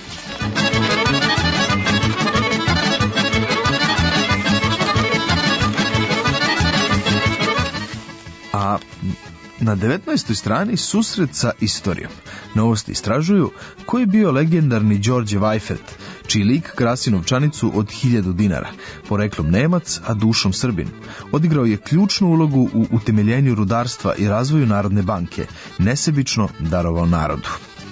A na 19. strani susret sa istorijom. Novosti istražuju ko je bio legendarni Đorđe Vajfert, čiji lik krasi novčanicu od 1000 dinara, poreklom Nemac, a dušom Srbin. Odigrao je ključnu ulogu u utemeljenju rudarstva i razvoju Narodne banke, nesebično darovao narodu.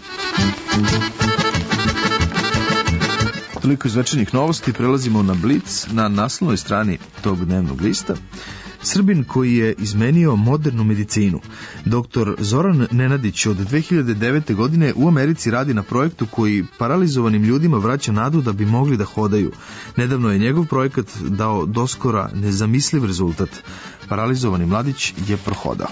Toliko iz večernjih novosti, prelazimo na Blic. Na naslovnoj strani tog dnevnog lista Srbin koji je izmenio modernu medicinu. Dr. Zoran Nenadić od 2009. godine u Americi radi na projektu koji paralizovanim ljudima vraća nadu da bi mogli da hodaju. Nedavno je njegov projekat dao doskora nezamisliv rezultat. Paralizovani mladić je prohodao.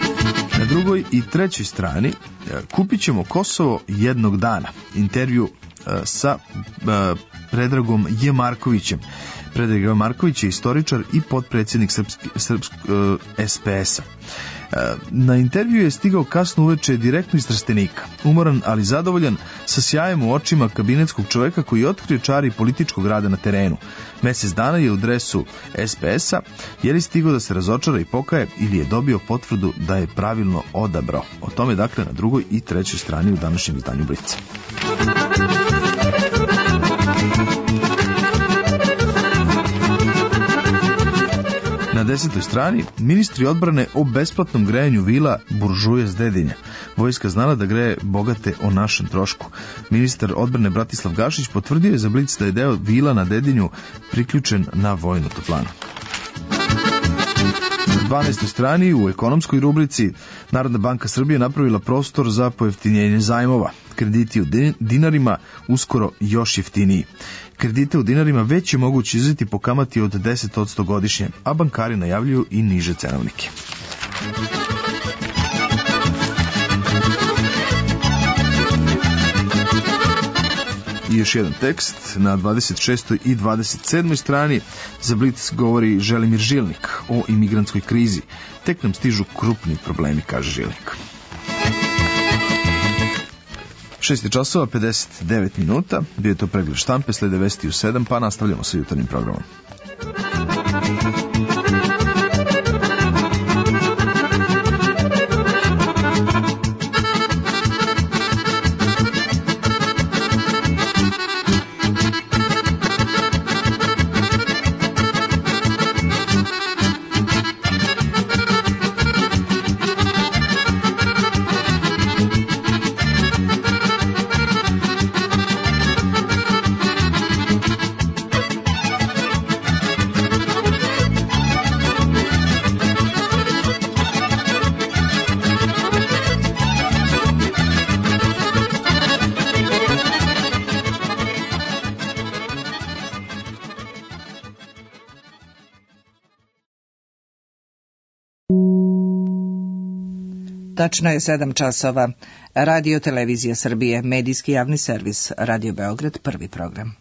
Na 2. i 3. strani kupit ćemo Kosovo jednog dana. Intervju sa Predragom J. Markovićem. Predrag J. Marković je istoričar i potpredsjednik SPS-a. Na intervju je stigao kasno uveče direktno iz Trstenika. Umoran, ali zadovoljan, sa sjajem u očima kabinetskog čoveka koji otkrio čari političkog rada na terenu. Mjesec dana je u dresu SPS-a, je li stigao da se razočara i pokaje ili je dobio potvrdu da je pravilno odabrao. O tome dakle na drugoj i trećoj strani u današnjem izdanju Blica. Na 10. strani ministri odbrane o besplatnom grejanju vila buržuje s Dedinja. Vojska znala da greje bogate o našem trošku. Ministar odbrane Bratislav Gašić potvrdio je za Blic da je deo vila na Dedinju priključen na vojnu toplanu. Na 12. strani u ekonomskoj rubrici Narodna banka Srbije napravila prostor za pojeftinjenje zajmova. Krediti u dinarima uskoro još jeftiniji. Kredite u dinarima već je moguće izvesti po kamati od 10% godišnje, a bankari najavljuju i niže cenovnike. I još jedan tekst na 26. i 27. strani za Blic govori Želimir Žilnik o imigrantskoj krizi. Tek nam stižu krupni problemi, kaže Žilnik. 6 časova, 59 minuta, bio je to pregled štampe, slede vesti u 7, pa nastavljamo sa jutarnjim programom. Tačno je 7 časova. Radio Televizija Srbije, medijski javni servis, Radio Beograd, prvi program.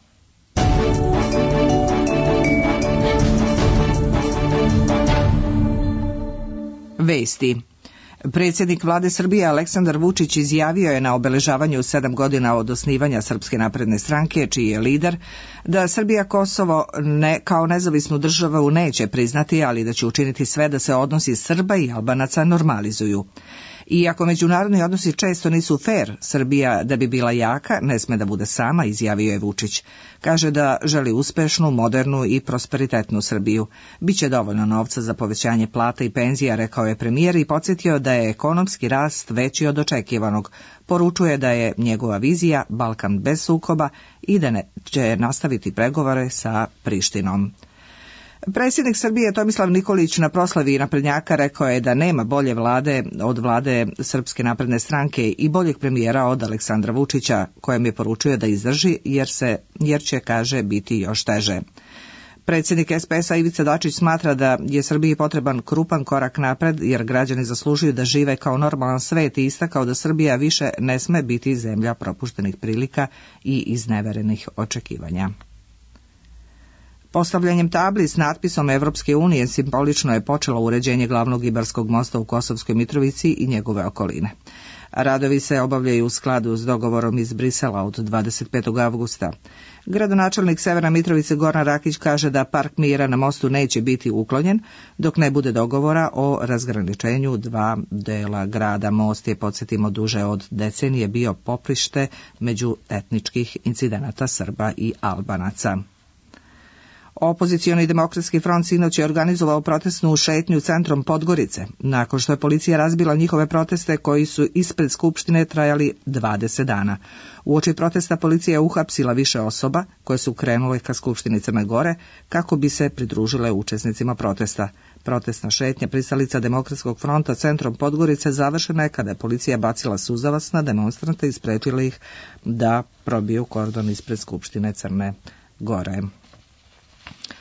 Vesti. Predsjednik vlade Srbije Aleksandar Vučić izjavio je na obeležavanju 7 godina od osnivanja Srpske napredne stranke, čiji je lider, da Srbija Kosovo kao nezavisnu državu neće priznati, ali da će učiniti sve da se odnosi Srba i Albanaca normalizuju. Iako međunarodni odnosi često nisu fer, Srbija, da bi bila jaka, ne sme da bude sama, izjavio je Vučić. Kaže da želi uspešnu, modernu i prosperitetnu Srbiju. Biće dovoljno novca za povećanje plata i penzija, rekao je premijer i podsjetio da je ekonomski rast veći od očekivanog. Poručuje da je njegova vizija Balkan bez sukoba i da će nastaviti pregovore sa Prištinom. Predsjednik Srbije Tomislav Nikolić na proslavi naprednjaka rekao je da nema bolje vlade od vlade Srpske napredne stranke i boljeg premijera od Aleksandra Vučića, kojem je poručio da izdrži jer će, kaže, biti još teže. Predsjednik SPS-a Ivica Dačić smatra da je Srbiji potreban krupan korak napred jer građani zaslužuju da žive kao normalan svet i istakao da Srbija više ne sme biti zemlja propuštenih prilika i izneverenih očekivanja. Postavljanjem tabli s natpisom Evropske unije simbolično je počelo uređenje glavnog Ibarskog mosta u Kosovskoj Mitrovici i njegove okoline. Radovi se obavljaju u skladu s dogovorom iz Brisela od 25. avgusta. Gradonačelnik Severne Mitrovice Goran Rakić kaže da park mira na mostu neće biti uklonjen dok ne bude dogovora o razgraničenju dva dela grada. Most je, podsjetimo, duže od decenije bio poprište među etničkih incidenata Srba i Albanaca. Opozicioni demokratski front sinoć je organizovao protestnu šetnju centrom Podgorice, nakon što je policija razbila njihove proteste koji su ispred Skupštine trajali 20 dana. Uoči protesta policija je uhapsila više osoba koje su krenule ka Skupštini Crne Gore kako bi se pridružile učesnicima protesta. Protestna šetnja pristalica Demokratskog fronta centrom Podgorice završena je kada je policija bacila suzavac na demonstrante i spretila ih da probiju kordon ispred Skupštine Crne Gore.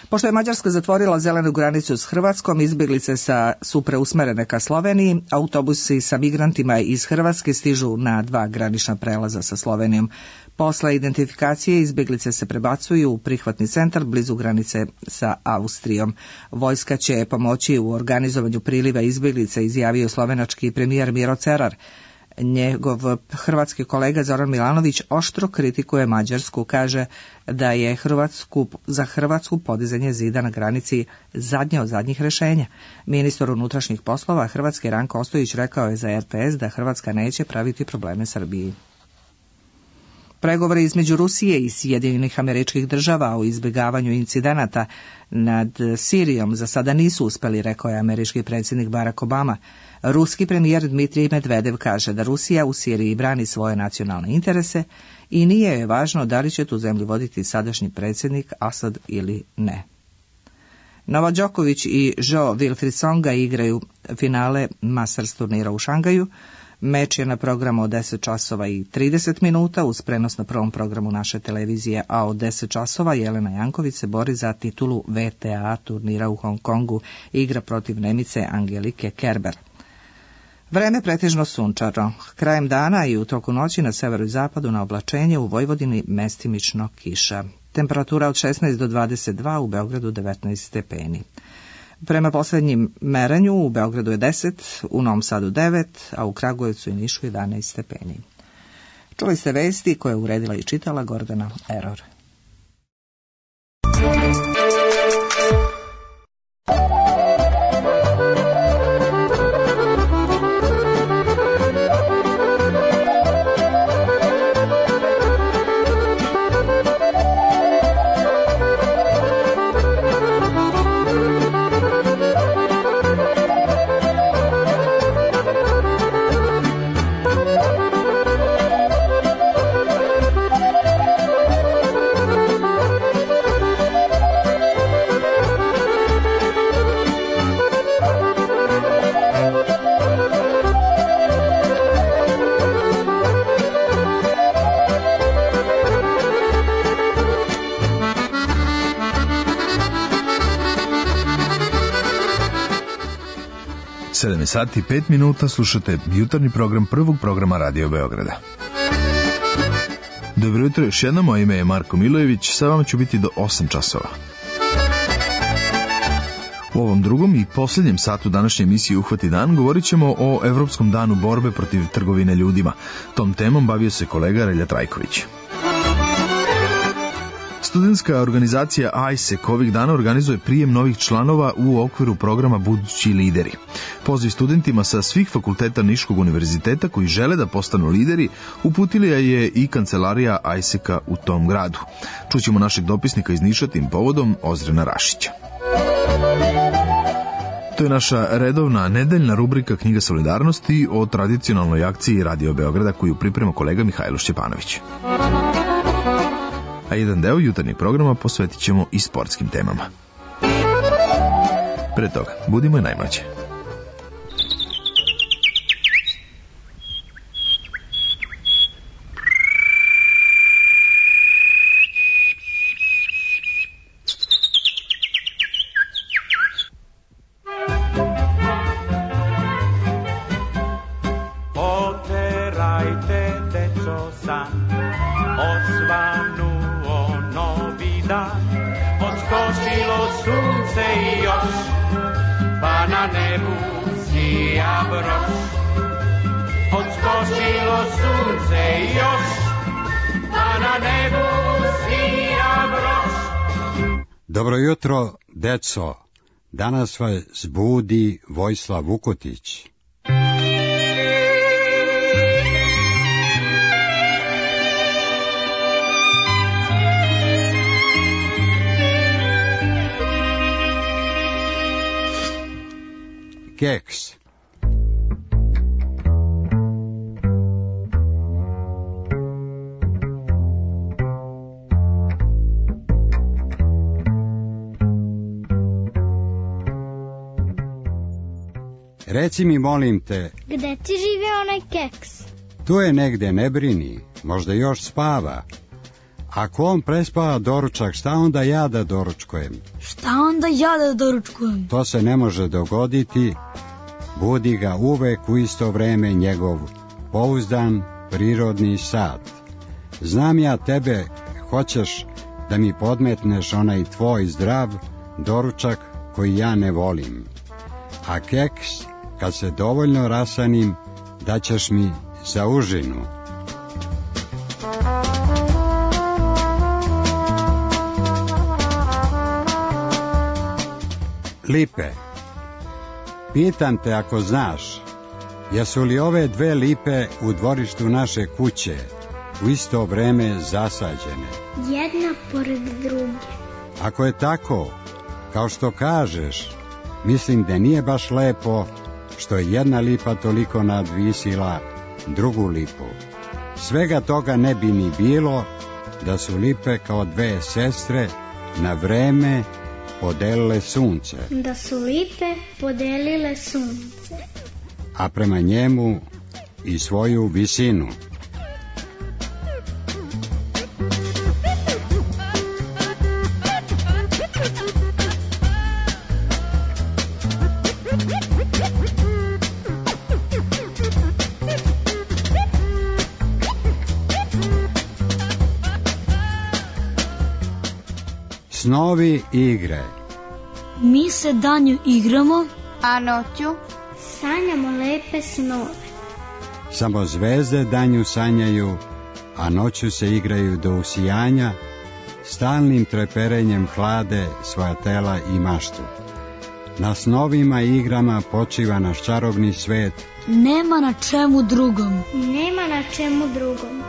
Pošto je Mađarska zatvorila zelenu granicu s Hrvatskom, izbjeglice su preusmerene ka Sloveniji, autobusi sa migrantima iz Hrvatske stižu na 2 granična prelaza sa Slovenijom. Posle identifikacije izbjeglice se prebacuju u prihvatni centar blizu granice sa Austrijom. Vojska će pomoći u organizovanju priliva izbjeglica, izjavio slovenački premijer Miro Cerar. Njegov hrvatski kolega Zoran Milanović oštro kritikuje Mađarsku, kaže da je za Hrvatsku podizanje zida na granici zadnje od zadnjih rešenja. Ministar unutrašnjih poslova Hrvatske Ranko Ostojić rekao je za RTS da Hrvatska neće praviti probleme Srbiji. Pregovori između Rusije i Sjedinjenih Američkih Država o izbjegavanju incidenata nad Sirijom za sada nisu uspjeli, rekao je američki predsjednik Barack Obama. Ruski premijer Dmitrij Medvedev kaže da Rusija u Siriji brani svoje nacionalne interese i nije je važno da li će tu zemlju voditi sadašnji predsjednik Asad ili ne. Novak Đoković i Jo Wilfried Tsonga igraju finale Masters turnira u Šangaju. Meč je na programu od 10 časova i 30 minuta uz prenos na prvom programu naše televizije, a od 10 časova Jelena Janković se bori za titulu VTA turnira u Hong Kongu, igra protiv Nemice Angelike Kerber. Vreme pretežno sunčano. Krajem dana i u toku noći na severu i zapadu na oblačenje, u Vojvodini mestimično kiša. Temperatura od 16 do 22, u Beogradu 19 stepeni. Prema posljednjim merenju u Beogradu je 10, u Novom Sadu 9, a u Kragujevcu i Nišu 11 stepeni. Čuli ste vesti koje je uredila i čitala Gordana Eror. Sati 5 minuta, slušate jutarnji program prvog programa Radio Beograda. Dobro jutro, još jedno, moje ime je Marko Milojević, sa vama ću biti do 8 časova. U ovom drugom i posljednjem satu današnje emisije Uhvati dan govorit ćemo o Evropskom danu borbe protiv trgovine ljudima. Tom temom bavio se kolega Relja Trajković. Studentska organizacija ISEC ovih dana organizuje prijem novih članova u okviru programa Budući lideri. Poziv studentima sa svih fakulteta Niškog univerziteta koji žele da postanu lideri uputila je i kancelarija ISEC-a u tom gradu. Čućemo našeg dopisnika iz Niša tim povodom, Ozrena Rašića. To je naša redovna nedeljna rubrika Knjiga solidarnosti o tradicionalnoj akciji Radio Beograda koju priprema kolega Mihajlo Šćepanović. A jedan deo jutarnjeg programa posvetit ćemo i sportskim temama. Pre toga, budimo i najmlađe. Dobro jutro, deco. Danas vas budi Vojislav Vukotić. Keks. Reci mi, molim te... Gde ti živi onaj keks? Tu je negde, ne brini, možda još spava. Ako on prespava doručak, šta onda ja da doručkujem? Šta onda ja da doručkujem? To se ne može dogoditi. Budi ga uvek u isto vreme njegov pouzdan prirodni sat. Znam ja tebe, hoćeš da mi podmetneš onaj tvoj zdrav doručak koji ja ne volim. A keks, kad se dovoljno rasanim, daćeš mi za užinu. Lipe. Pitam te ako znaš, jesu li ove dve lipe u dvorištu naše kuće u isto vreme zasađene? Jedna pored druge. Ako je tako, kao što kažeš, mislim da nije baš lepo što je jedna lipa toliko nadvisila drugu lipu. Svega toga ne bi ni bilo da su lipe kao dve sestre na vreme podelile sunce. Da su lipe podelile sunce. A prema njemu i svoju visinu. Snovi i igre. Mi se danju igramo, a noću sanjamo lepe snove. Samo zvezde danju sanjaju, a noću se igraju do usijanja, stalnim treperenjem hlade svoja tela i maštu. Na snovima i igrama počiva naš čarobni svet. Nema na čemu drugom. Nema na čemu drugom.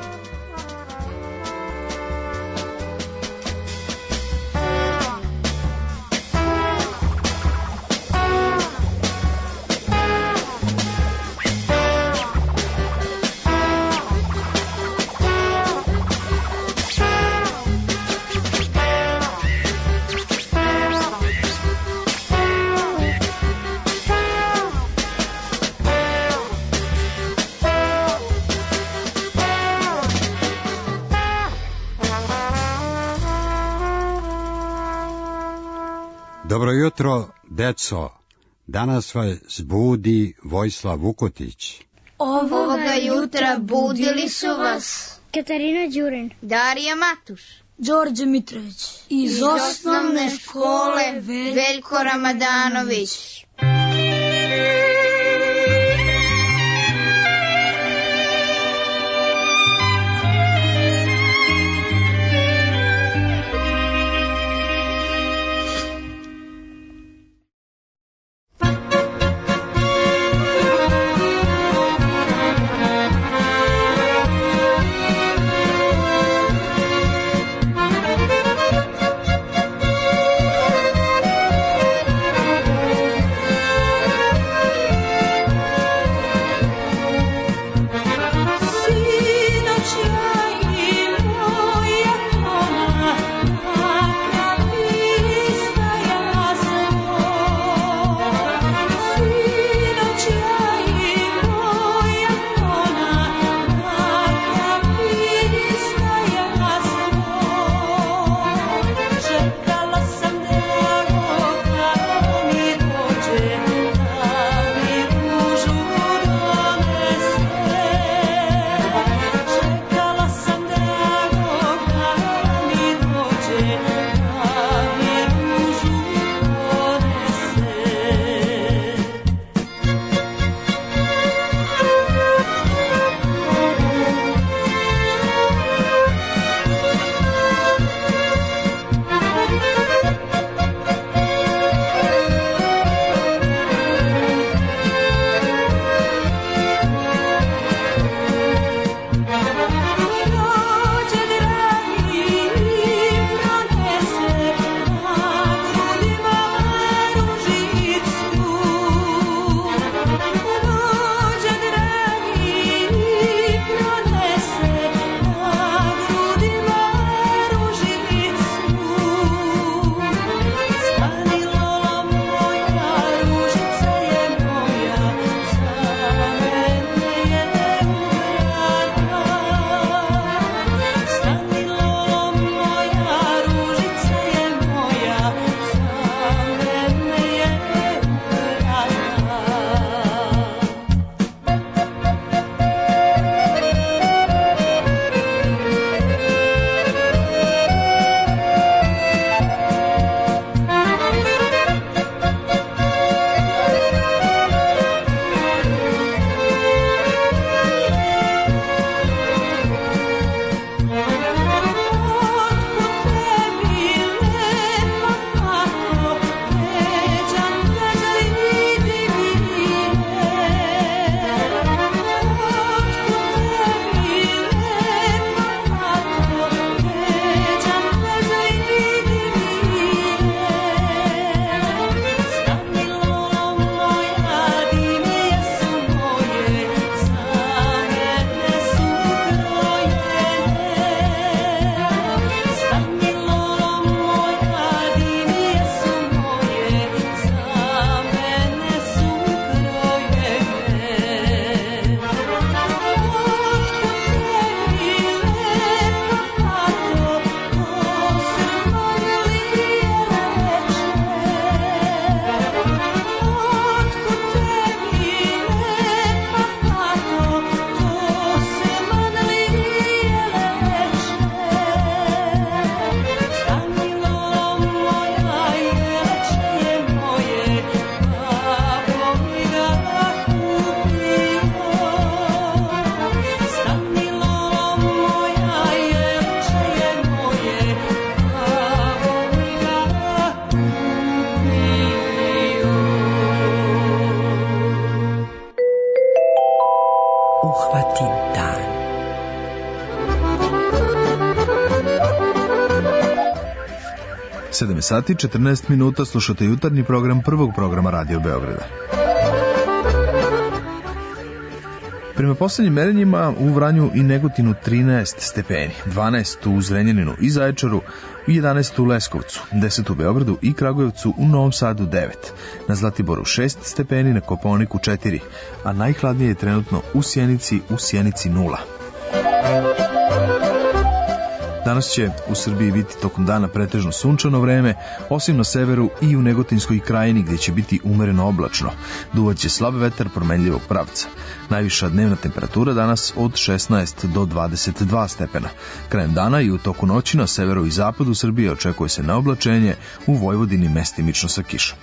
Dobro jutro, deco. Danas vas budi Vojislav Vukotić. Ovoga jutra budili su vas Katarina Đurin, Darija Matuš, Đorđe Mitrović. Iz osnovne škole Veljko Ramadanović. uhvati dan. Sedam sati 14 minuta, slušate jutarnji program prvog programa Radio Beograda. Prema poslednjim merenjima u Vranju i Negotinu 13 stepeni, 12 u Zrenjaninu i Zaječaru, 11 u Leskovcu, 10 u Beogradu i Kragujevcu, u Novom Sadu 9, na Zlatiboru 6 stepeni, na Kopaoniku 4, a najhladnije je trenutno u Sjenici 0. Danas će u Srbiji biti tokom dana pretežno sunčano vreme, osim na severu i u Negotinskoj krajini gdje će biti umereno oblačno. Duvaće slab vetar promenljivog pravca. Najviša dnevna temperatura danas od 16 do 22 stepena. Krajem dana i u toku noći na severu i zapadu Srbije očekuje se neoblačenje, u Vojvodini mestimično sa kišom.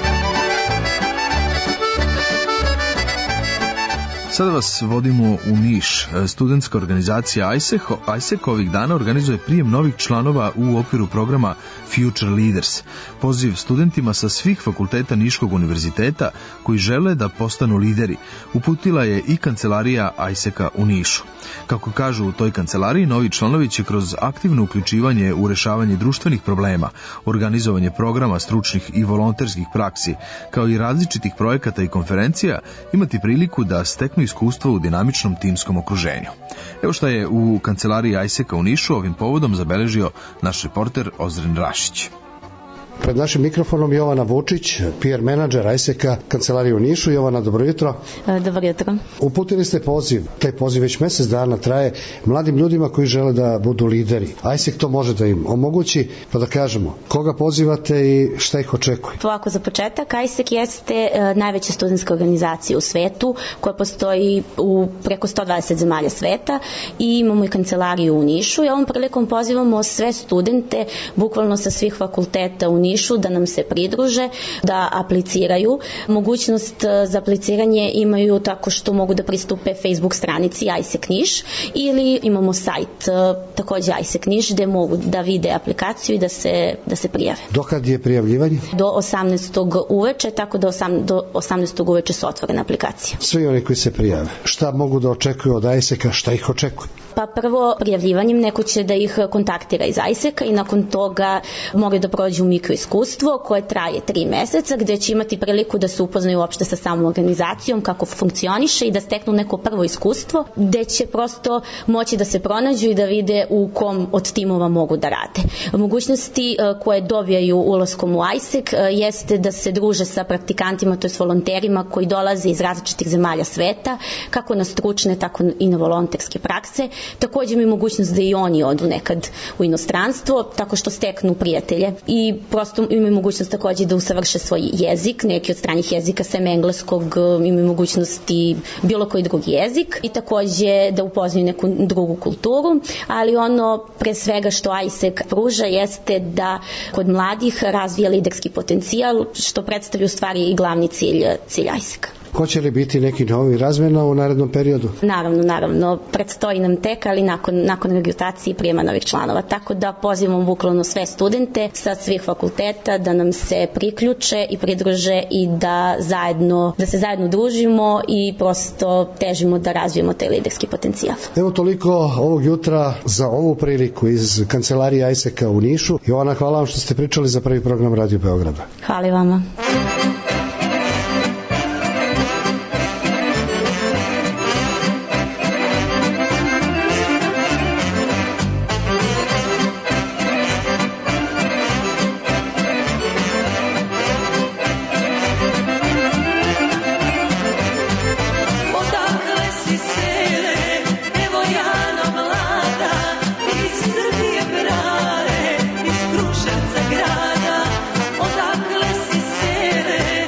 Sada vas vodimo u Niš. Studentska organizacija ISEC ovih dana organizuje prijem novih članova u okviru programa Future Leaders. Poziv studentima sa svih fakulteta Niškog univerziteta koji žele da postanu lideri uputila je i kancelarija ISEC-a u Nišu. Kako kažu u toj kancelariji, novi članovi će kroz aktivno uključivanje u rešavanje društvenih problema, organizovanje programa stručnih i volonterskih praksi, kao i različitih projekata i konferencija, imati priliku da steknu iskustvo u dinamičnom timskom okruženju. Evo šta je u kancelariji ISEC-a u Nišu ovim povodom zabeležio naš reporter Ozren Rašić. Pred našim mikrofonom Jovana Vučić, PR menadžer ISEC-a, kancelarije u Nišu. Jovana, dobro jutro. Dobro jutro. Uputili ste poziv, taj poziv već mesec dana traje, mladim ljudima koji žele da budu lideri. ISEC to može da im omogući, pa da kažemo, koga pozivate i šta ih očekuje? Ovako, za početak, ISEC jeste najveća studentska organizacija u svetu, koja postoji u preko 120 zemalja sveta i imamo i kancelariju u Nišu i ovom prilikom pozivamo sve studente, bukvalno sa svih fakulteta u Nišu, da nam se pridruže, da apliciraju. Mogućnost za apliciranje imaju tako što mogu da pristupe Facebook stranici ISEC Niš ili imamo sajt takođe ISEC Niš gde mogu da vide aplikaciju i da se prijave. Dokad je prijavljivanje? Do 18. uveče, tako da do 18. uveče su otvorene aplikacije. Svi oni koji se prijave, šta mogu da očekuju od ISEC-a, šta ih očekuje? Pa prvo, prijavljivanjem neko će da ih kontaktira iz ISEC-a i nakon toga moraju da prođu mikroiskustvo koje traje 3 meseca, gde će imati priliku da se upoznaju uopšte sa samom organizacijom, kako funkcioniše i da steknu neko prvo iskustvo, gde će prosto moći da se pronađu i da vide u kom od timova mogu da rade. Mogućnosti koje dobijaju ulaskom u ISEC jeste da se druže sa praktikantima, to je volonterima koji dolaze iz različitih zemalja sveta, kako na stručne, tako i na volonterske prakse. Takođe imaju mogućnost da i oni odu nekad u inostranstvo, tako što steknu prijatelje i prosto imaju mogućnost takođe da usavrše svoj jezik, neki od stranih jezika sem engleskog, imaju mogućnost i bilo koji drugi jezik i takođe da upoznaju neku drugu kulturu, ali ono pre svega što ISEC pruža jeste da kod mladih razvija liderski potencijal, što predstavlja u stvari i glavni cilj ISEC-a. Hoće li biti neki novi razmjena u narednom periodu? Naravno, predstoji nam tek, ali nakon regrutacije prijema novih članova, tako da pozivamo bukvalno sve studente sa svih fakulteta da nam se priključe i pridruže i da se zajedno družimo i prosto težimo da razvijemo taj liderski potencijal. Evo toliko ovog jutra za ovu priliku iz kancelarije ISEC-a u Nišu. Jovana, hvala vam što ste pričali za prvi program Radio Beograda. Hvala vama. Odakle si sele,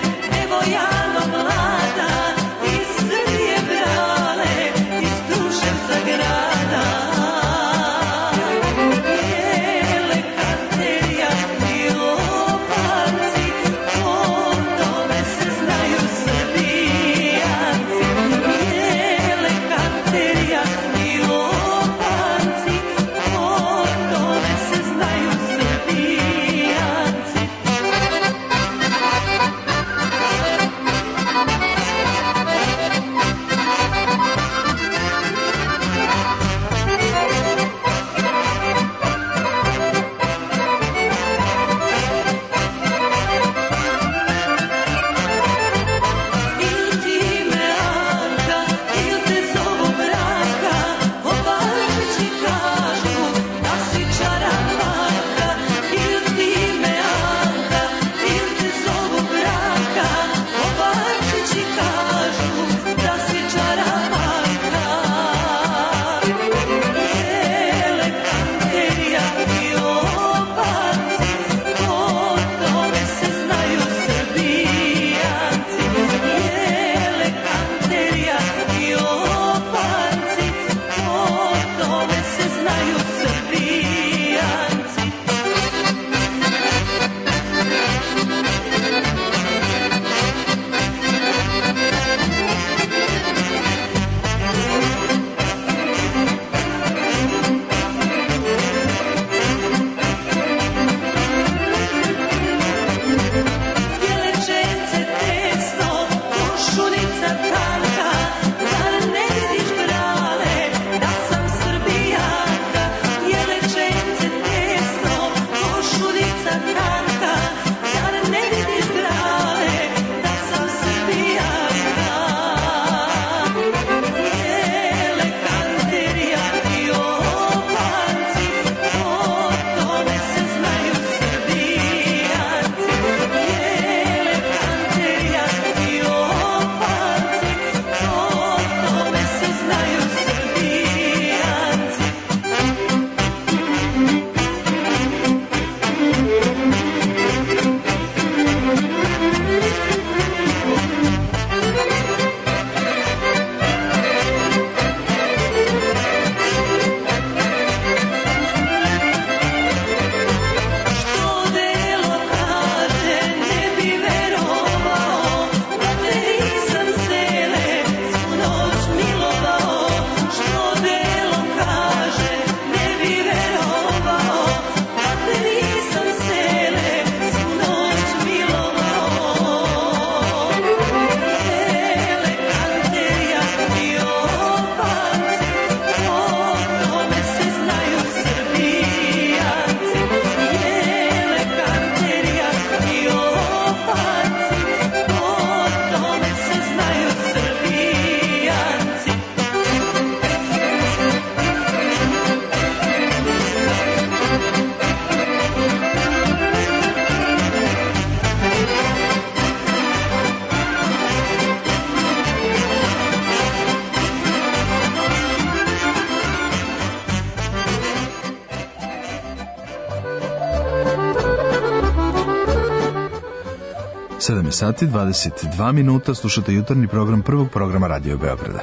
7 sati 22 minuta, slušate jutarnji program prvog programa Radio Beograda.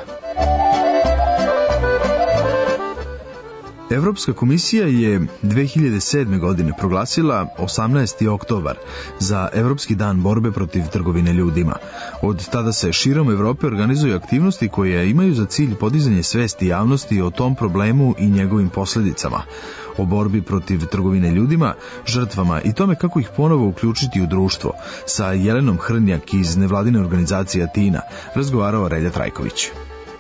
Evropska komisija je 2007. godine proglasila 18. oktobar za Evropski dan borbe protiv trgovine ljudima. Od tada se širom Evrope organizuju aktivnosti koje imaju za cilj podizanje svesti javnosti o tom problemu i njegovim posljedicama, o borbi protiv trgovine ljudima, žrtvama i tome kako ih ponovo uključiti u društvo. Sa Jelenom Hrnjak iz nevladine organizacije Atina razgovarao Relja Trajković.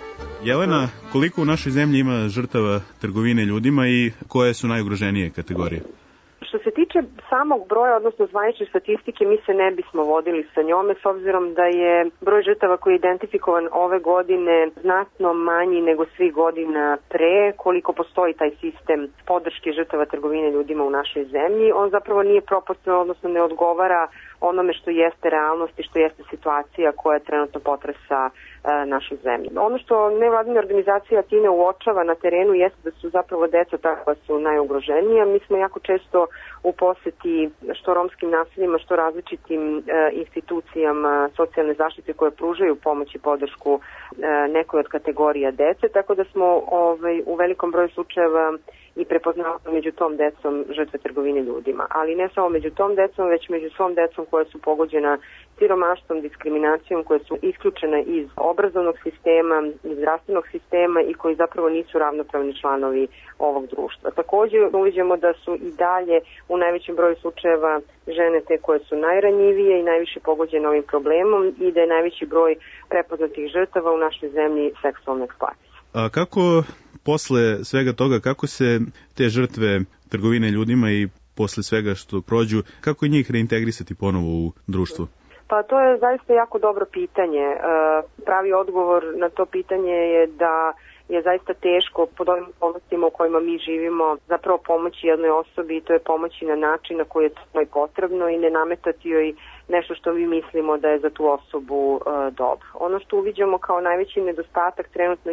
Jelena, koliko u našoj zemlji ima žrtava trgovine ljudima i koje su najugroženije kategorije? Što se tiče samog broja, odnosno zvanične statistike, mi se ne bismo vodili sa njome, s obzirom da je broj žrtava koji je identifikovan ove godine znatno manji nego svih godina pre. Koliko postoji taj sistem podrške žrtava trgovine ljudima u našoj zemlji, on zapravo nije proporcionalno, odnosno ne odgovara onome što jeste realnost i što jeste situacija koja trenutno potresa našu zemlju. Ono što nevladine organizacije Atine uočava na terenu jeste da su zapravo deca ta koja su najugroženija. Mi smo jako često u poseti što romskim naseljima, što različitim institucijama socijalne zaštite koje pružaju pomoć i podršku nekoj od kategorija dece, tako da smo u velikom broju slučajeva i prepoznavamo među tom decom žrtve trgovine ljudima. Ali ne samo među tom decom, već među svom decom koja su pogođena siromaštvom, diskriminacijom, koje su isključene iz obrazovnog sistema, iz zdravstvenog sistema i koji zapravo nisu ravnopravni članovi ovog društva. Također uviđamo da su i dalje u najvećem broju slučajeva žene te koje su najranjivije i najviše pogođene ovim problemom i da je najveći broj prepoznatih žrtava u našoj zemlji seksualne eksploatacije. A kako posle svega toga, kako se te žrtve trgovine ljudima i posle svega što prođu, kako njih reintegrisati ponovo u društvu? Pa to je zaista jako dobro pitanje. Pravi odgovor na to pitanje je da je zaista teško pod ovim okolnostima u kojima mi živimo zapravo pomoći jednoj osobi i to je pomoći na način na koji je to potrebno i ne nametati joj nešto što mi mislimo da je za tu osobu dobro. Ono što uviđamo kao najveći nedostatak trenutno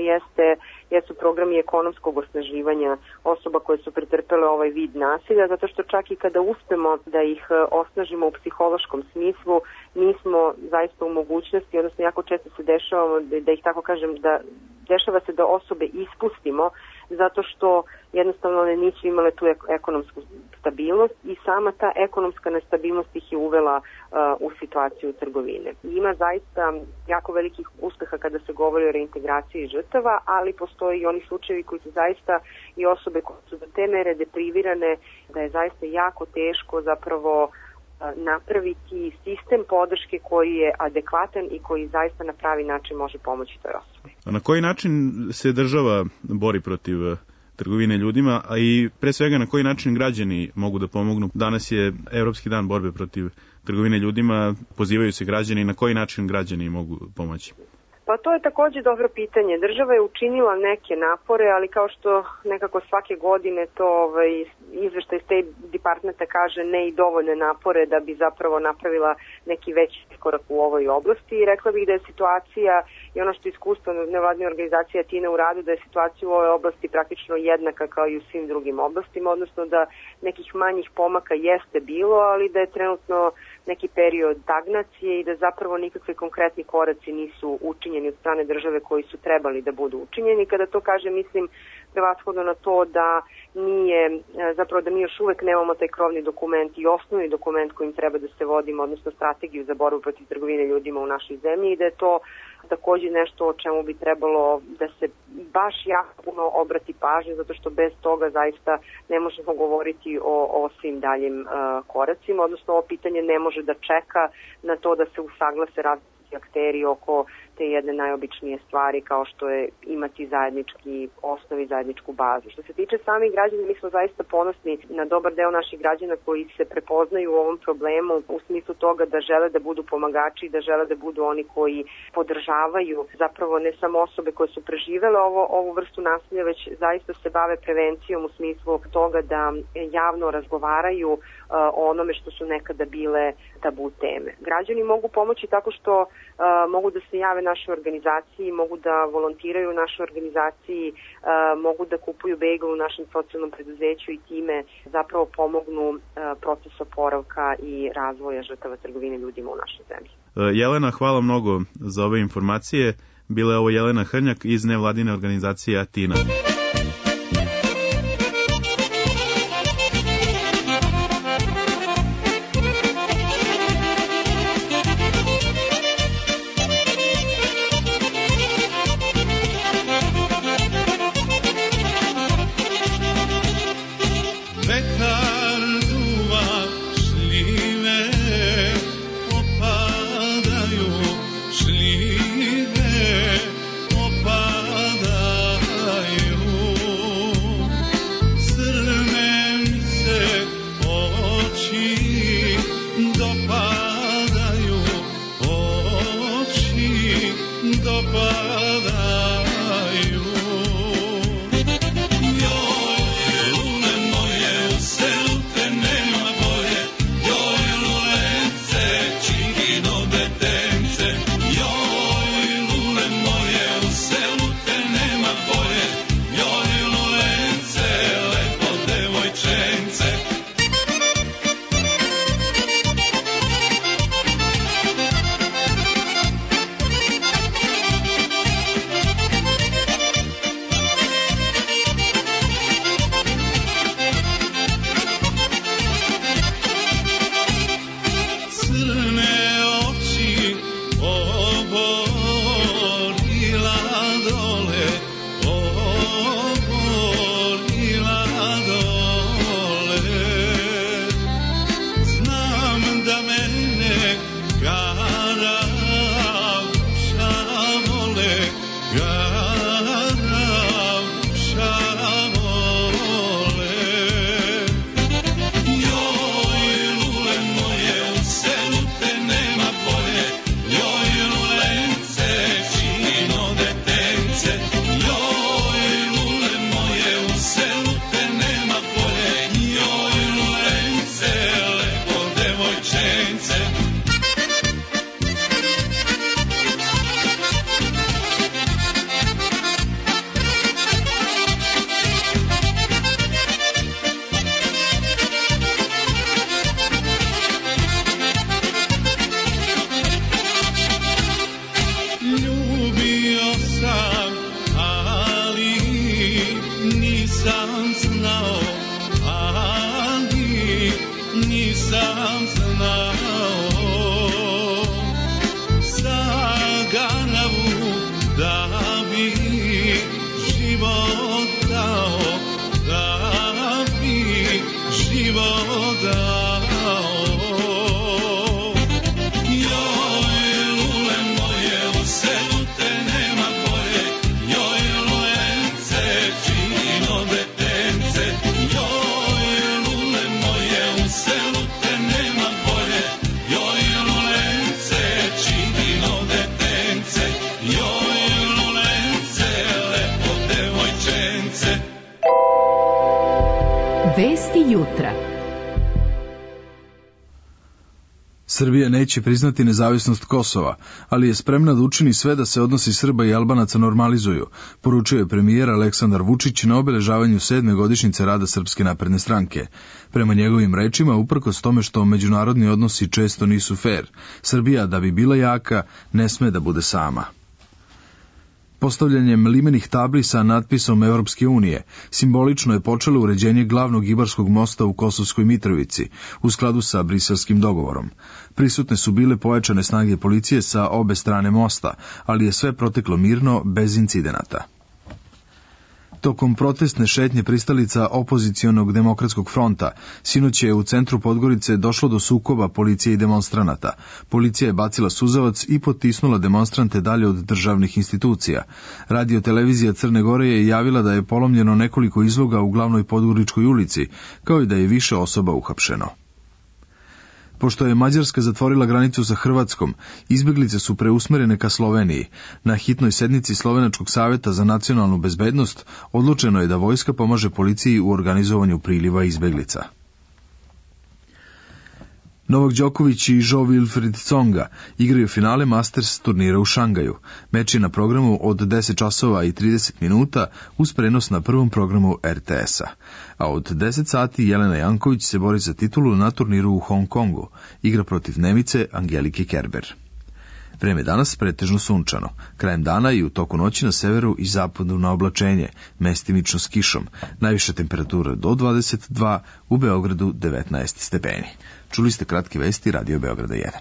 jesu programi ekonomskog osnaživanja osoba koje su pretrpele ovaj vid nasilja, zato što čak i kada uspemo da ih osnažimo u psihološkom smislu, nismo zaista u mogućnosti, odnosno jako često se dešavamo da ih tako kažem, da dešava se da osobe ispustimo zato što jednostavno one nisu imale tu ekonomsku stabilnost i sama ta ekonomska nestabilnost ih je uvela u situaciju trgovine. Ima zaista jako velikih uspeha kada se govori o reintegraciji žrtava, ali postoji i oni slučajevi koji su zaista i osobe koje su do te mere deprivirane da je zaista jako teško zapravo napraviti sistem podrške koji je adekvatan i koji zaista na pravi način može pomoći toj osobi. A na koji način se država bori protiv trgovine ljudima, a i pre svega na koji način građani mogu da pomognu? Danas je Evropski dan borbe protiv trgovine ljudima, pozivaju se građani i na koji način građani mogu pomoći? Pa to je također dobro pitanje. Država je učinila neke napore, ali kao što nekako svake godine to izveštaj State Departmenta kaže ne i dovoljne napore da bi zapravo napravila neki veći korak u ovoj oblasti. I rekla bih da je situacija i ono što iskustvo nevladne organizacije Atina u radu, da je situacija u ovoj oblasti praktično jednaka kao i u svim drugim oblastima, odnosno da nekih manjih pomaka jeste bilo, ali da je trenutno neki period stagnacije i da zapravo nikakve konkretni koraci nisu učinjeni od strane države koji su trebali da budu učinjeni. Kada to kažem, mislim prevashodno na to da da mi još uvek nemamo taj krovni dokument i osnovni dokument kojim treba da se vodimo, odnosno strategiju za borbu protiv trgovine ljudima u našoj zemlji i da je to također nešto o čemu bi trebalo da se baš jako puno obrati pažnje, zato što bez toga zaista ne možemo govoriti o svim daljim koracima, odnosno ovo pitanje ne može da čeka na to da se usaglase različiti akteri oko te jedne najobičnije stvari kao što je imati zajednički osnov i zajedničku bazu. Što se tiče samih građana, mi smo zaista ponosni na dobar deo naših građana koji se prepoznaju u ovom problemu u smislu toga da žele da budu pomagači, da žele da budu oni koji podržavaju zapravo ne samo osobe koje su preživele ovu vrstu nasilja, već zaista se bave prevencijom u smislu toga da javno razgovaraju o onome što su nekada bile tabu teme. Građani mogu pomoći tako što mogu da se jave našoj organizaciji, mogu da volontiraju u našoj organizaciji, mogu da kupuju bagel u našem socijalnom preduzeću i time zapravo pomognu proces oporavka i razvoja žrtava trgovine ljudima u našoj zemlji. Jelena, hvala mnogo za ove informacije. Bila je ovo Jelena Hrnjak iz nevladine organizacije Atina. Vesti jutra. Srbija neće priznati nezavisnost Kosova, ali je spremna da učini sve da se odnosi Srba i Albanaca normalizuju, poručio je premijer Aleksandar Vučić na obeležavanju 7. godišnjice rada Srpske napredne stranke. Prema njegovim rečima, uprkos tome što međunarodni odnosi često nisu fer, Srbija, da bi bila jaka, ne sme da bude sama. Postavljanjem limenih tabli sa natpisom Evropske unije simbolično je počelo uređenje glavnog Ibarskog mosta u Kosovskoj Mitrovici u skladu sa briselskim dogovorom. Prisutne su bile pojačane snage policije sa obe strane mosta, ali je sve proteklo mirno, bez incidenata. Tokom protestne šetnje pristalica opozicionog demokratskog fronta, sinoć je u centru Podgorice došlo do sukoba policije i demonstranata. Policija je bacila suzavac i potisnula demonstrante dalje od državnih institucija. Radio-televizija Crne Gore je javila da je polomljeno nekoliko izloga u glavnoj Podgoričkoj ulici, kao i da je više osoba uhapšeno. Pošto je Mađarska zatvorila granicu sa Hrvatskom, izbeglice su preusmerene ka Sloveniji. Na hitnoj sednici Slovenačkog saveta za nacionalnu bezbednost odlučeno je da vojska pomaže policiji u organizovanju priliva izbeglica. Novak Đoković i Jo-Wilfried Tsonga igraju finale Masters turnira u Šangaju. Meč je na programu od 10 časova i 30 minuta uz prenos na prvom programu RTS-a. A od 10 sati Jelena Janković se bori za titulu na turniru u Hong Kongu. Igra protiv Nemice Angelike Kerber. Vreme danas pretežno sunčano. Krajem dana i u toku noći na severu i zapadu na oblačenje, mestimično s kišom. Najviša temperatura do 22, u Beogradu 19 stepeni. Čuli ste kratke vesti Radio Beograda 1.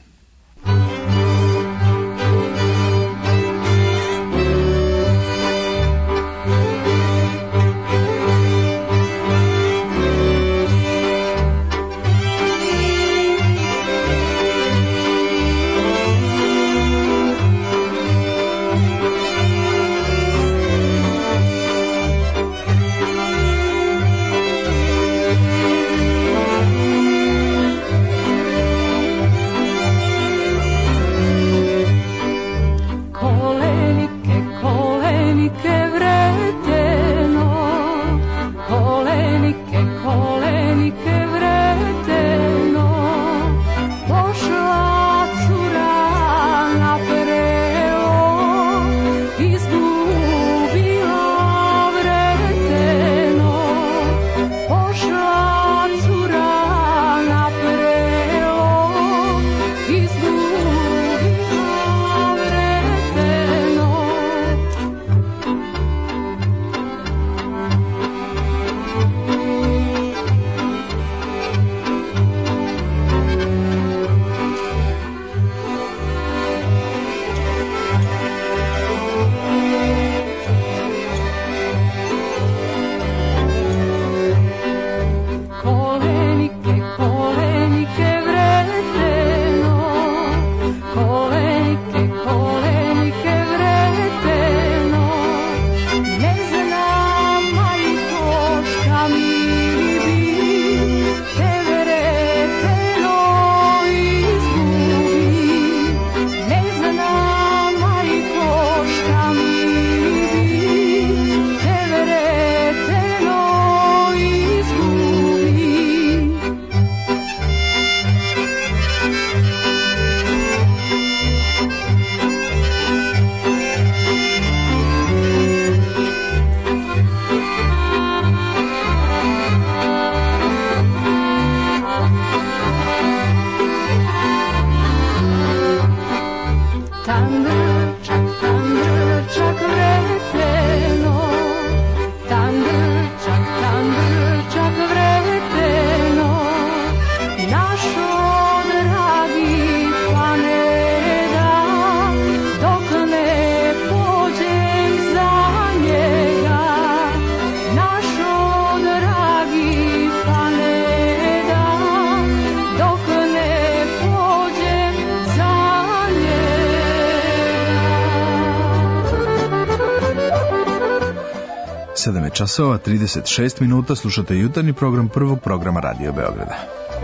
Časova 36 minuta, slušate jutarnji program prvog programa Radio Beograda.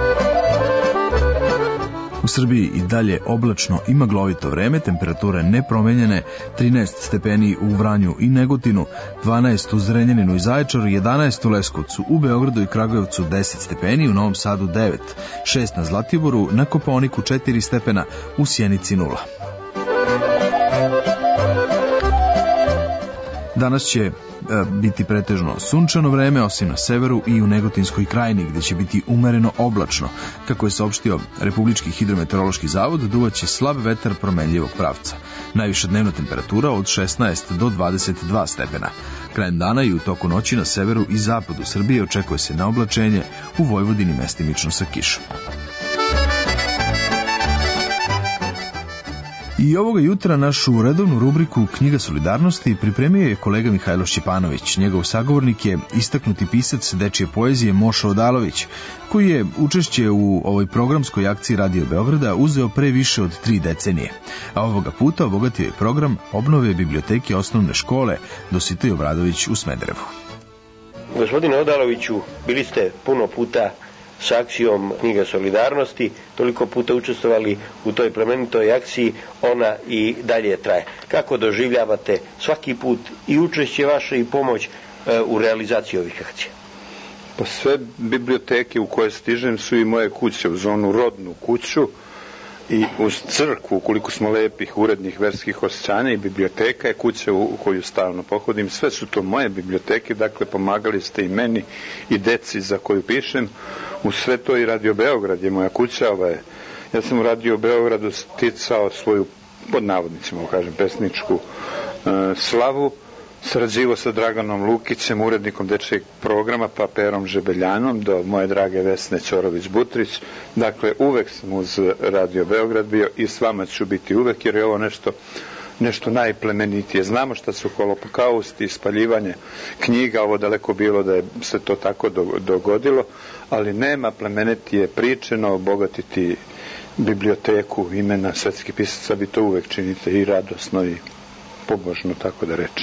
U Srbiji i dalje oblačno i maglovito vreme, temperature nepromenjene, 13 stepeni u Vranju i Negotinu, 12 u Zrenjaninu i Zaječaru, 11 u Leskovcu, u Beogradu i Kragujevcu 10 stepeni, u Novom Sadu 9, 6 na Zlatiboru, na Kopaoniku 4 stepena, u Sjenici 0. Danas će biti pretežno sunčano vreme, osim na severu i u Negotinskoj krajini, gde će biti umereno oblačno. Kako je saopštio Republički hidrometeorološki zavod, duvaće slab vetar promenljivog pravca. Najviša dnevna temperatura od 16 do 22 stepena. Krajem dana i u toku noći na severu i zapadu Srbije očekuje se na oblačenje, u Vojvodini mestimično sa kišom. I ovoga jutra našu redovnu rubriku Knjiga solidarnosti pripremio je kolega Mihajlo Šćepanović. Njegov sagovornik je istaknuti pisac dečije poezije Moša Odalović, koji je učešće u ovoj programskoj akciji Radio Beograda uzeo pre više od 3 decenije. A ovoga puta obogatio je program obnove biblioteke osnovne škole Dositej Obradović u Smederevu. Gospodine Odaloviću, bili ste puno puta s akcijom Knjiga solidarnosti, toliko puta učestvovali u toj plemenitoj akciji, ona i dalje traje. Kako doživljavate svaki put i učešće vaše i pomoć u realizaciji ovih akcija? Pa sve biblioteke u koje stižem su i moje kuće, uz onu rodnu kuću i uz crkvu, ukoliko smo lepih, urednih, verskih osjećanja, i biblioteka je kuća u koju stalno pohodim. Sve su to moje biblioteke, dakle pomagali ste i meni i deci za koju pišem. U sve to i Radio Beograd je moja kuća. Ja sam u Radio Beogradu sticao svoju, pod navodnicima kažem, pesničku slavu. Sarađivo sa Draganom Lukićem, urednikom dečijeg programa, pa Perom Žebeljanom, do moje drage Vesne Ćorović-Butrić. Dakle, uvek sam uz Radio Beograd bio i s vama ću biti uvek, jer je ovo nešto najplemenitije. Znamo šta su holokausti, spaljivanje knjiga, ovo daleko bilo da je se to tako dogodilo, ali nema plemenitije priče, no obogatiti biblioteku imena svetskih pisaca, vi to uvek činite i radosno i pobožno, tako da rečem.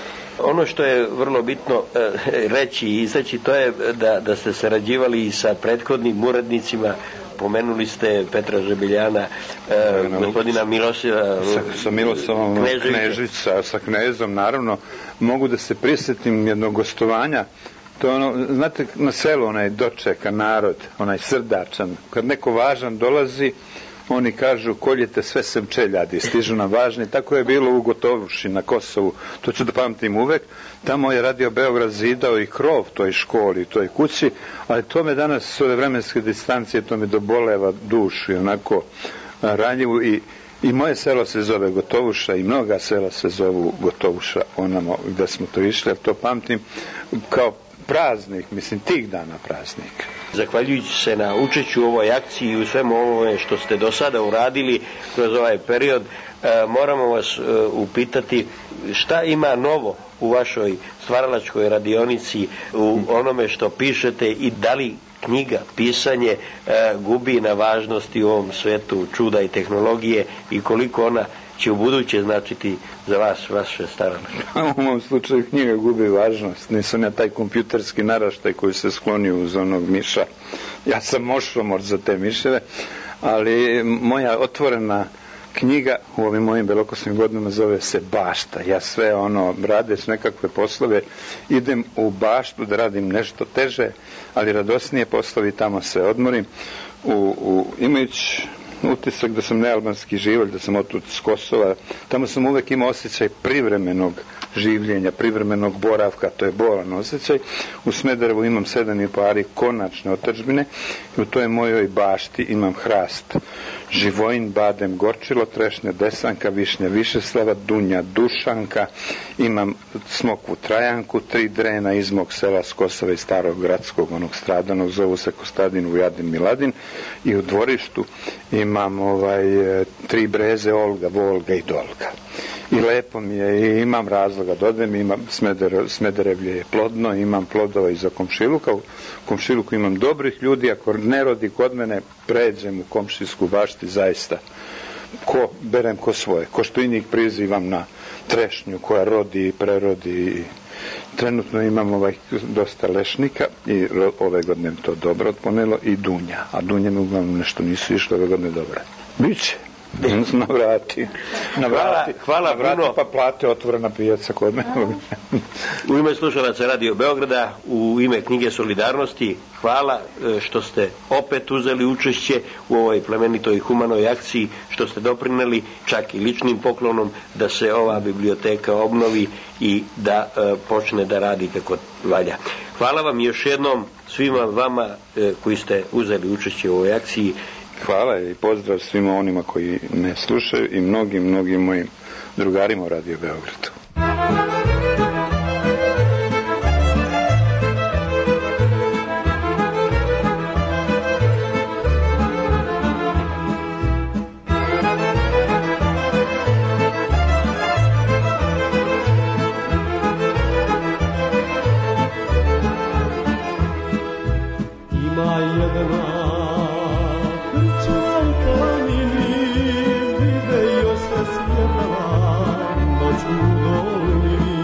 Ono što je vrlo bitno reći i istaći, to je da ste sarađivali i sa prethodnim urednicima. Pomenuli ste Petra Žebeljana, gospodina Milosava, sa Milosavom Knežića, sa knezom, naravno. Mogu da se prisjetim jednog gostovanja. To je ono, znate, na selu onaj dočeka narod, onaj srdačan. Kad neko važan dolazi, oni kažu koljete sve sem čeljadi, stižu nam važni. Tako je bilo u Gotovuši na Kosovu, to ću da pamtim uvek. Tamo je Radio Beograd zidao i krov toj školi, toj kući, ali to me danas s ove vremenske distancije, to me doboleva dušu i onako ranjivu. I moje selo se zove Gotovuša i mnoga sela se zovu Gotovuša, onamo gde smo to išli, to pamtim kao praznik, mislim, tih dana praznik. Zahvaljujući se na učešću u ovoj akciji i u svemu ovome što ste do sada uradili kroz ovaj period, moramo vas upitati šta ima novo u vašoj stvaralačkoj radionici, u onome što pišete, i da li knjiga, pisanje gubi na važnosti u ovom svetu čuda i tehnologije, i koliko ona će u buduće značiti za vas, vaše stvaralaštvo? U mom slučaju knjiga gubi važnost. Nisam ja taj kompjuterski naraštaj koji se sklonio uz onog miša. Ja sam mošomor za te miševe, ali moja otvorena knjiga u ovim mojim belokosnim godinama zove se Bašta. Ja sve radeš nekakve poslove, idem u baštu da radim nešto teže, ali radosnije poslovi, tamo se odmorim. Imajući utisak da sam nealbanski živalj, da sam otud s Kosova, tamo sam uvek imao osjećaj privremenog življenja, privremenog boravka, to je bolan osjećaj. U Smederevu imam 7,5 ari konačne otadžbine i u toj mojoj bašti imam hrast Živojin, badem, gorčilo, trešnja, desanka, višnja, višeslava, dunja, dušanka, imam smokvu trajanku, 3 drena iz mog sela s Kosova i starog gradskog, onog stradanog, zovu se Kostadin, Vujadin, Miladin, i u dvorištu imam 3 breze, Olga, Volga i Dolga. I lepo mi je, i imam razloga da odem, imam Smederevlje je plodno, imam plodova iza komšiluka, u komšiluku imam dobrih ljudi, ako ne rodi kod mene, pređem u komšijsku bašti, zaista, berem ko svoje, ko što i njih prizivam na trešnju koja rodi i prerodi. Trenutno imam dosta lešnika i ove godine to dobro otponelo, i dunja, a dunje mi uglavnom nešto nisu išle ove godine dobre. Biće. Hvala puno. Pa plate, otvorena pijaca kod mene. U ime slušalaca Radio Beograda, u ime knjige Solidarnosti, hvala što ste opet uzeli učešće u ovoj plemenitoj i humanoj akciji, što ste doprineli čak i ličnim poklonom da se ova biblioteka obnovi i da počne da radi kako valja. Hvala vam još jednom, svima vama koji ste uzeli učešće u ovoj akciji. Hvala i pozdrav svima onima koji me slušaju i mnogim mojim drugarima u Radio Beogradu. Noć u dolini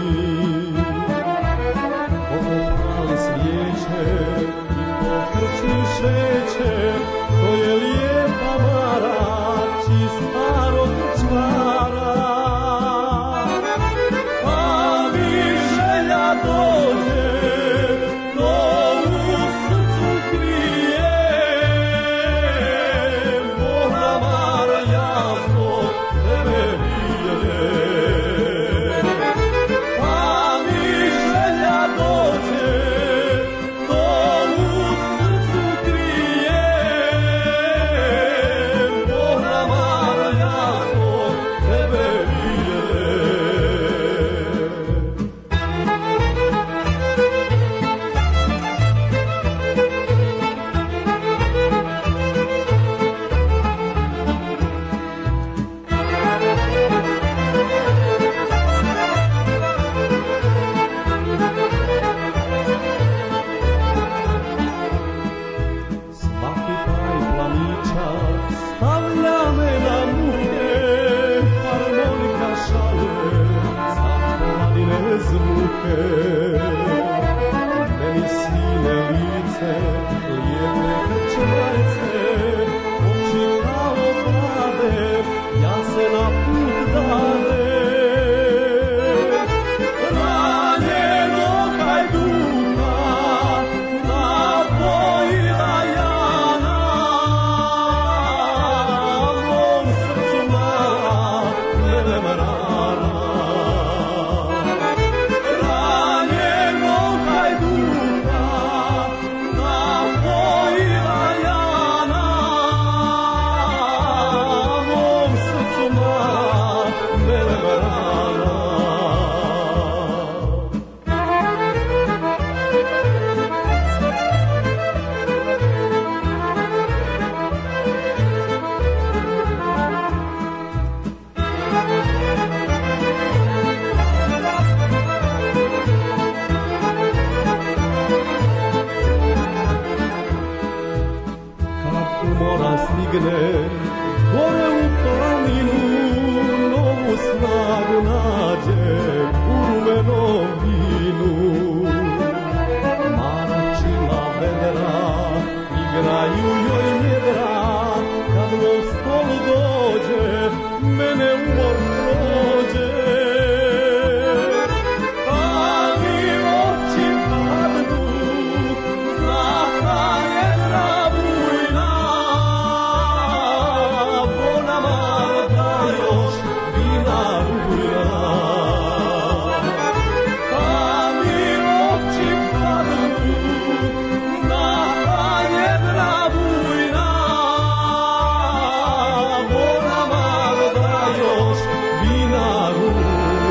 ruke, meni sine lice, lijepe krčmajce, oči kao vlade, ja se na put dade. Ranjeno hajduka, napojila Jana, mom srcu mala, melem rana. Ranjeno hajduka, napojila Jana, mom srcu mala, melem rana. Kad umora stigne gore u planinu, novu snagu nađe u rumenom vinu. Maračila vedra, igraju joj njedra, kad mom stolu dođe, mene umor prođe. Ali oči padnu, zlata jedra bujna, bona Marta još vina rujna. Ali oči padnu, zlata jedra bujna, bona Marta još vina rujna.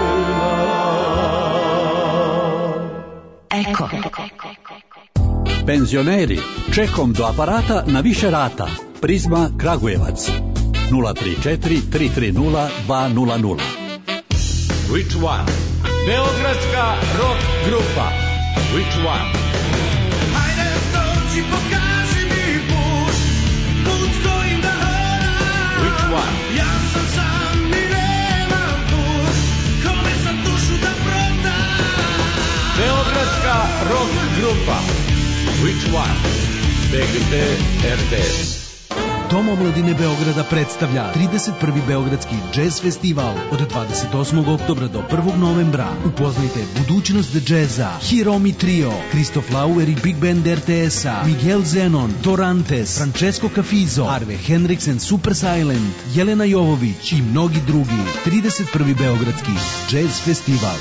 Eko. Penzioneri, čekom do aparata na više rata. Prizma Kragujevac 034 330 200. Which one? Beogradska rock grupa. Which one? Hajde dođi, pokaži mi put, put kojim da hodam. Which one? Ja sam sam i nemam put, kome sam dušu da prodam. Beogradska rock grupa. Which one? BGT RTS. Dom omladine Beograda predstavlja 31. Beogradski džez festival od 28. oktobra do 1. novembra. Upoznajte budućnost džeza, Hiromi Trio, Kristof Lauer i Big Band RTS-a, Miguel Zenon, Dorantes, Francesco Cafizo, Arve Henriksen, Super Silent, Jelena Jovović i mnogi drugi. 31. Beogradski džez festival.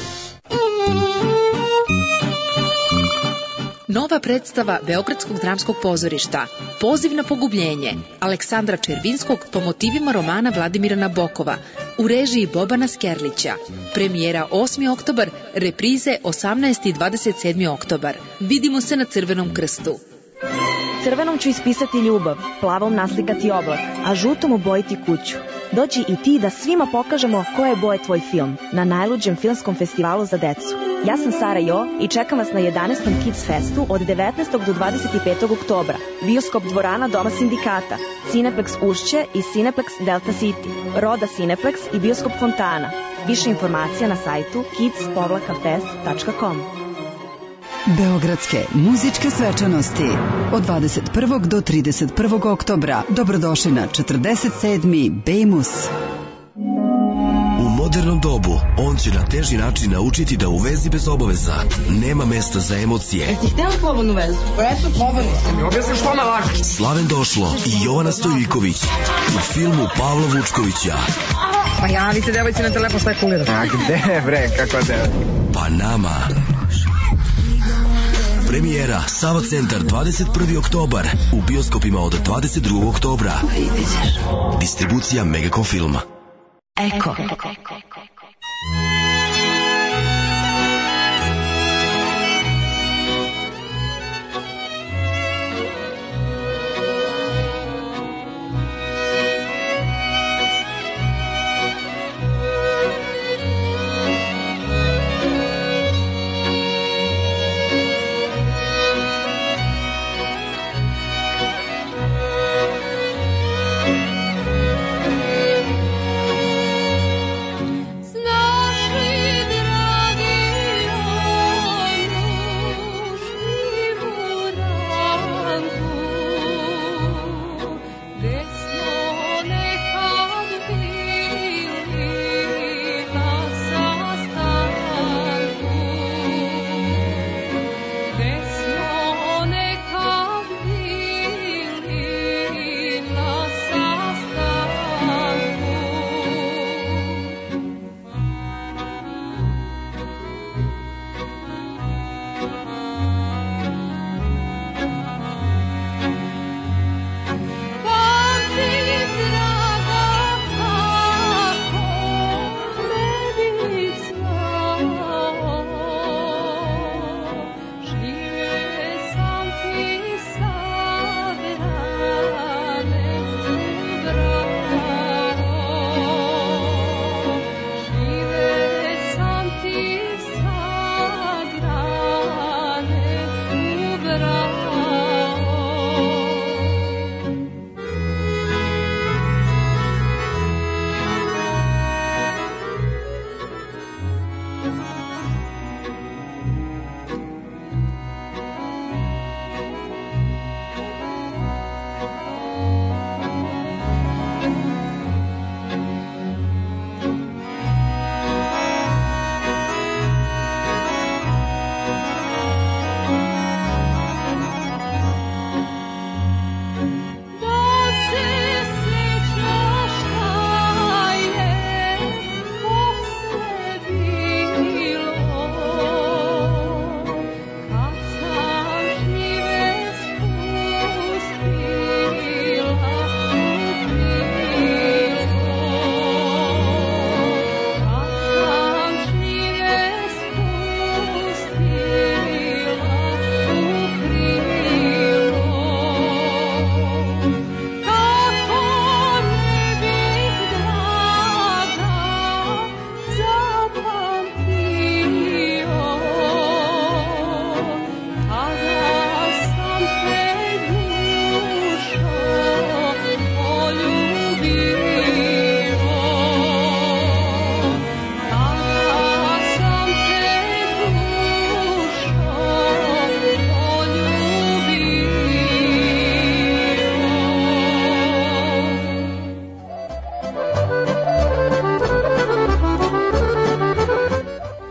Nova predstava Beogradskog dramskog pozorišta Poziv na pogubljenje Aleksandra Červinskog po motivima romana Vladimira Nabokova u režiji Bobana Skerlića. Premijera 8. oktobar, reprize 18. i 27. oktobar. Vidimo se na Crvenom krstu. Crvenom ću ispisati ljubav, plavom naslikati oblak, a žutom obojiti kuću. Dođi i ti da svima pokažemo koje je boje tvoj film na najluđem filmskom festivalu za decu. Ja sam Sara Jo i čekam vas na 11. Kids Festu od 19. do 25. oktobra. Bioskop dvorana Doma sindikata, Cineplex Ušće i Cineplex Delta City, Roda Cineplex i Bioskop Fontana. Više informacija na sajtu kids-fest.com. Beogradske muzičke svečanosti od 21. do 31. oktobra. Dobrodošli na 47. Bejmus. U modernom dobu on će na teži način naučiti da u vezi bez obaveza nema mesta za emocije. Jesi htjela slobodnu vezu? Pa eto, slobodno sam. Mi objasniš što me lažeš. Slaven Došlo i Jovana Stojljiković u filmu Pavla Vučkovića. Pa javite devojci na telefon šta je kulira. A gde bre, kako devojci? Pa nama. Premijera Sava Centar 21. oktobar u bioskopima od 22. oktobra. Distribucija Megacom filma. Eko.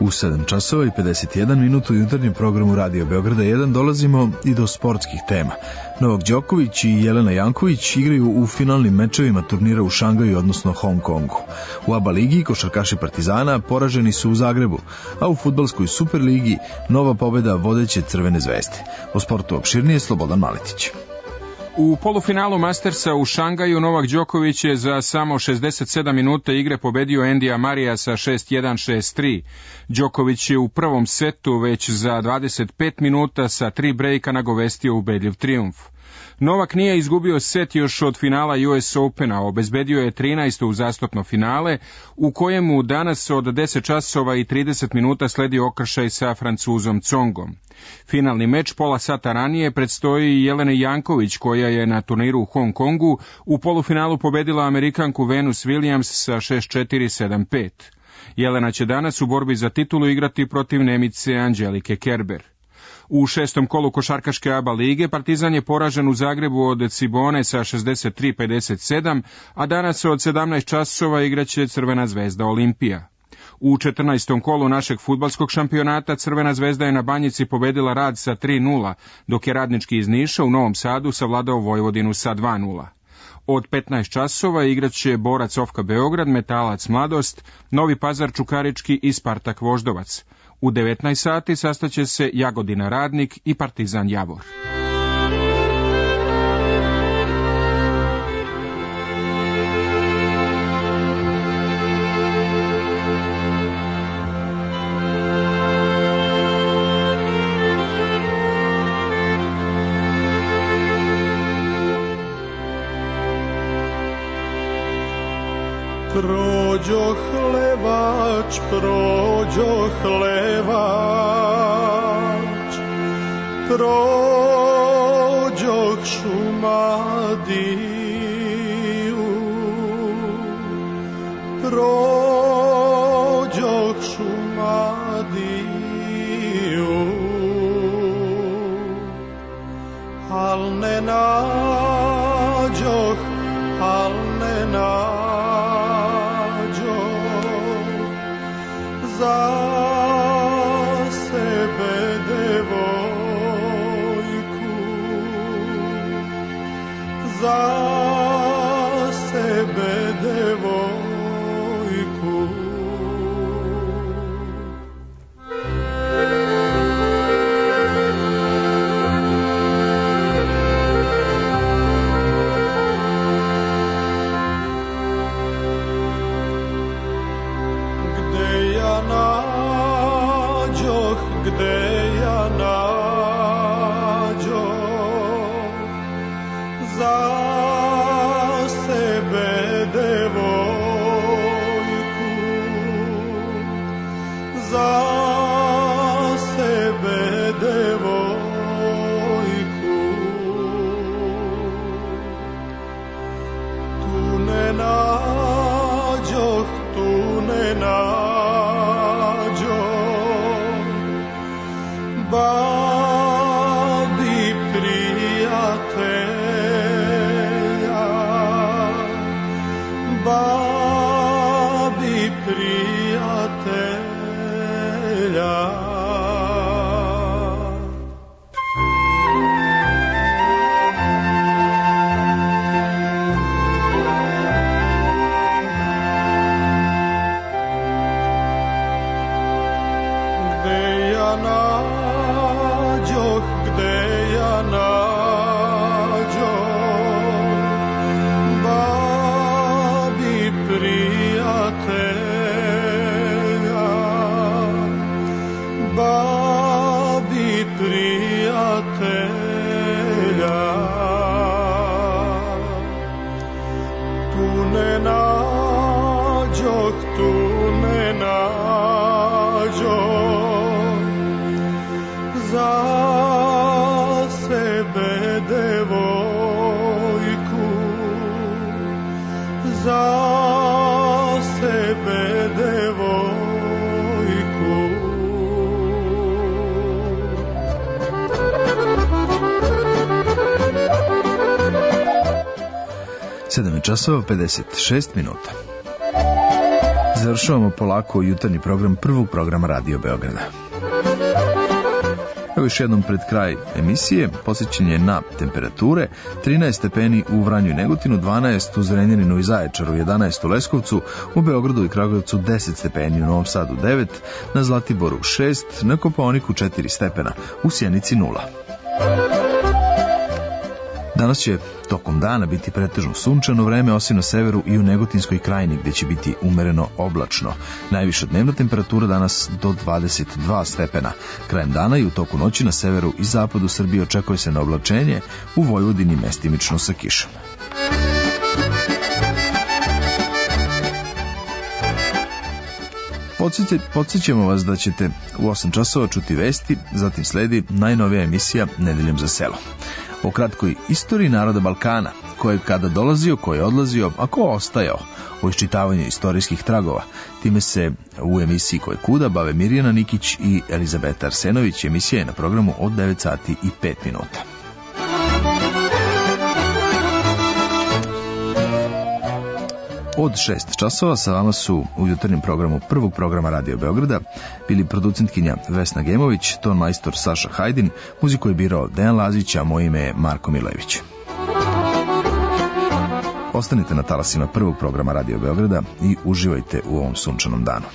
U 7 časova i 51 minuta u jutarnjem programu Radio Beograda 1 dolazimo i do sportskih tema. Novak Đoković i Jelena Janković igraju u finalnim mečevima turnira u Šangaju, odnosno Hong Kongu. U ABA ligi košarkaši Partizana poraženi su u Zagrebu, a u fudbalskoj Superligi nova pobeda vodeće Crvene zvezde. O sportu opširnije Slobodan Maletić. U polufinalu Mastersa u Šangaju Novak Đoković je za samo 67 minuta igre pobedio Endija Marija sa 6-1, 6-3. Đoković je u prvom setu već za 25 minuta sa 3 brejka nagovestio ubedljiv trijumf. Novak nije izgubio set još od finala US Opena, obezbedio je 13. uzastopno finale, u kojemu danas od 10 časova i 30 minuta sledi okršaj sa Francuzom Congom. Finalni meč pola sata ranije predstoji Jeleni Janković, koja je na turniru u Hong Kongu u polufinalu pobedila Amerikanku Venus Williams sa 6-4, 7-5. Jelena će danas u borbi za titulu igrati protiv Nemice Angelike Kerber. U 6. kolu košarkaške ABA lige Partizan je poražen u Zagrebu od Cibone sa 63-57, a danas od 17 časova igraće Crvena zvezda Olimpija. U 14. kolu našeg fudbalskog šampionata Crvena zvezda je na Banjici pobedila Rad sa 3-0, dok je Radnički iz Niša u Novom Sadu savladao Vojvodinu sa 2-0. Od 15 časova igraće Borac Ofka Beograd, Metalac Mladost, Novi Pazar Čukarički i Spartak Voždovac. U 19 sati sastaće se Jagodina Radnik i Partizan Javor. Prođoh levač, prođoh Šumadiju, prođoh Šumadiju, al ne nađoh, za sebe devojku, za sebe devojku. Gde ja nađoh za sebe devojku, za sebe devojku, tu ne nađoh, babi prijatelja, babi prijatelja. Za sebe devojku. 7 časova 56 minuta. Završavamo polako jutarnji program prvog programa Radio Beograda. Evo još jednom pred kraj emisije, posjećenje na temperature, 13 stepeni u Vranju i Negotinu, 12 u Zrenjaninu i Zaječaru, 11 u Leskovcu, u Beogradu i Kragujevcu 10 stepeni, u Novom Sadu 9, na Zlatiboru 6, na Kopaoniku 4 stepena, u Sjenici 0. Danas će tokom dana biti pretežno sunčano vreme, osim na severu i u Negotinskoj krajini, gdje će biti umereno oblačno. Najviša dnevna temperatura danas do 22 stepena. Krajem dana i u toku noći na severu i zapadu Srbije očekuje se na oblačenje, u Vojvodini mestimično sa kišom. Podsjećamo vas da ćete u 8 časova čuti vesti, zatim sledi najnovija emisija Nedeljom za selo. O kratkoj istoriji naroda Balkana, ko je kada dolazio, ko je odlazio, a ko ostajao, o iščitavanju istorijskih tragova. Time se u emisiji Ko je kuda bave Mirjana Nikić i Elizabeta Arsenović. Emisija je na programu od 9 sati i 5 minuta. Od 6 časova sa vama su u jutarnjem programu prvog programa Radio Beograda bili producentkinja Vesna Gemović, ton majstor Saša Hajdin, muziku je birao Dejan Lazić, a moje ime je Marko Milević. Ostanite na talasima prvog programa Radio Beograda i uživajte u ovom sunčanom danu.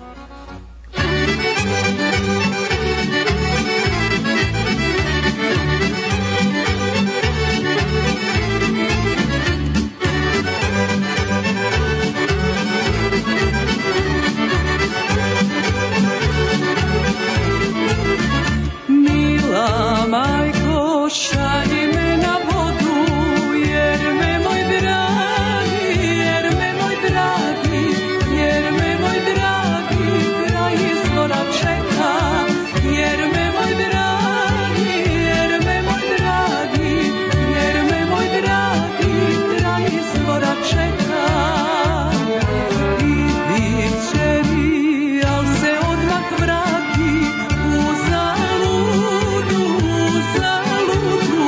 Šalji me na vodu, jer me moj dragi, jer me moj dragi, jer me moj dragi, kraj izvora čeka, jer me moj dragi, jer me moj dragi, jer me moj dragi, kraj izvora čeka. Idi čeri, al se odmah vrati, u zaludu, u zaludu.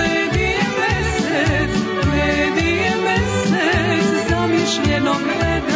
Zamišljeno gleda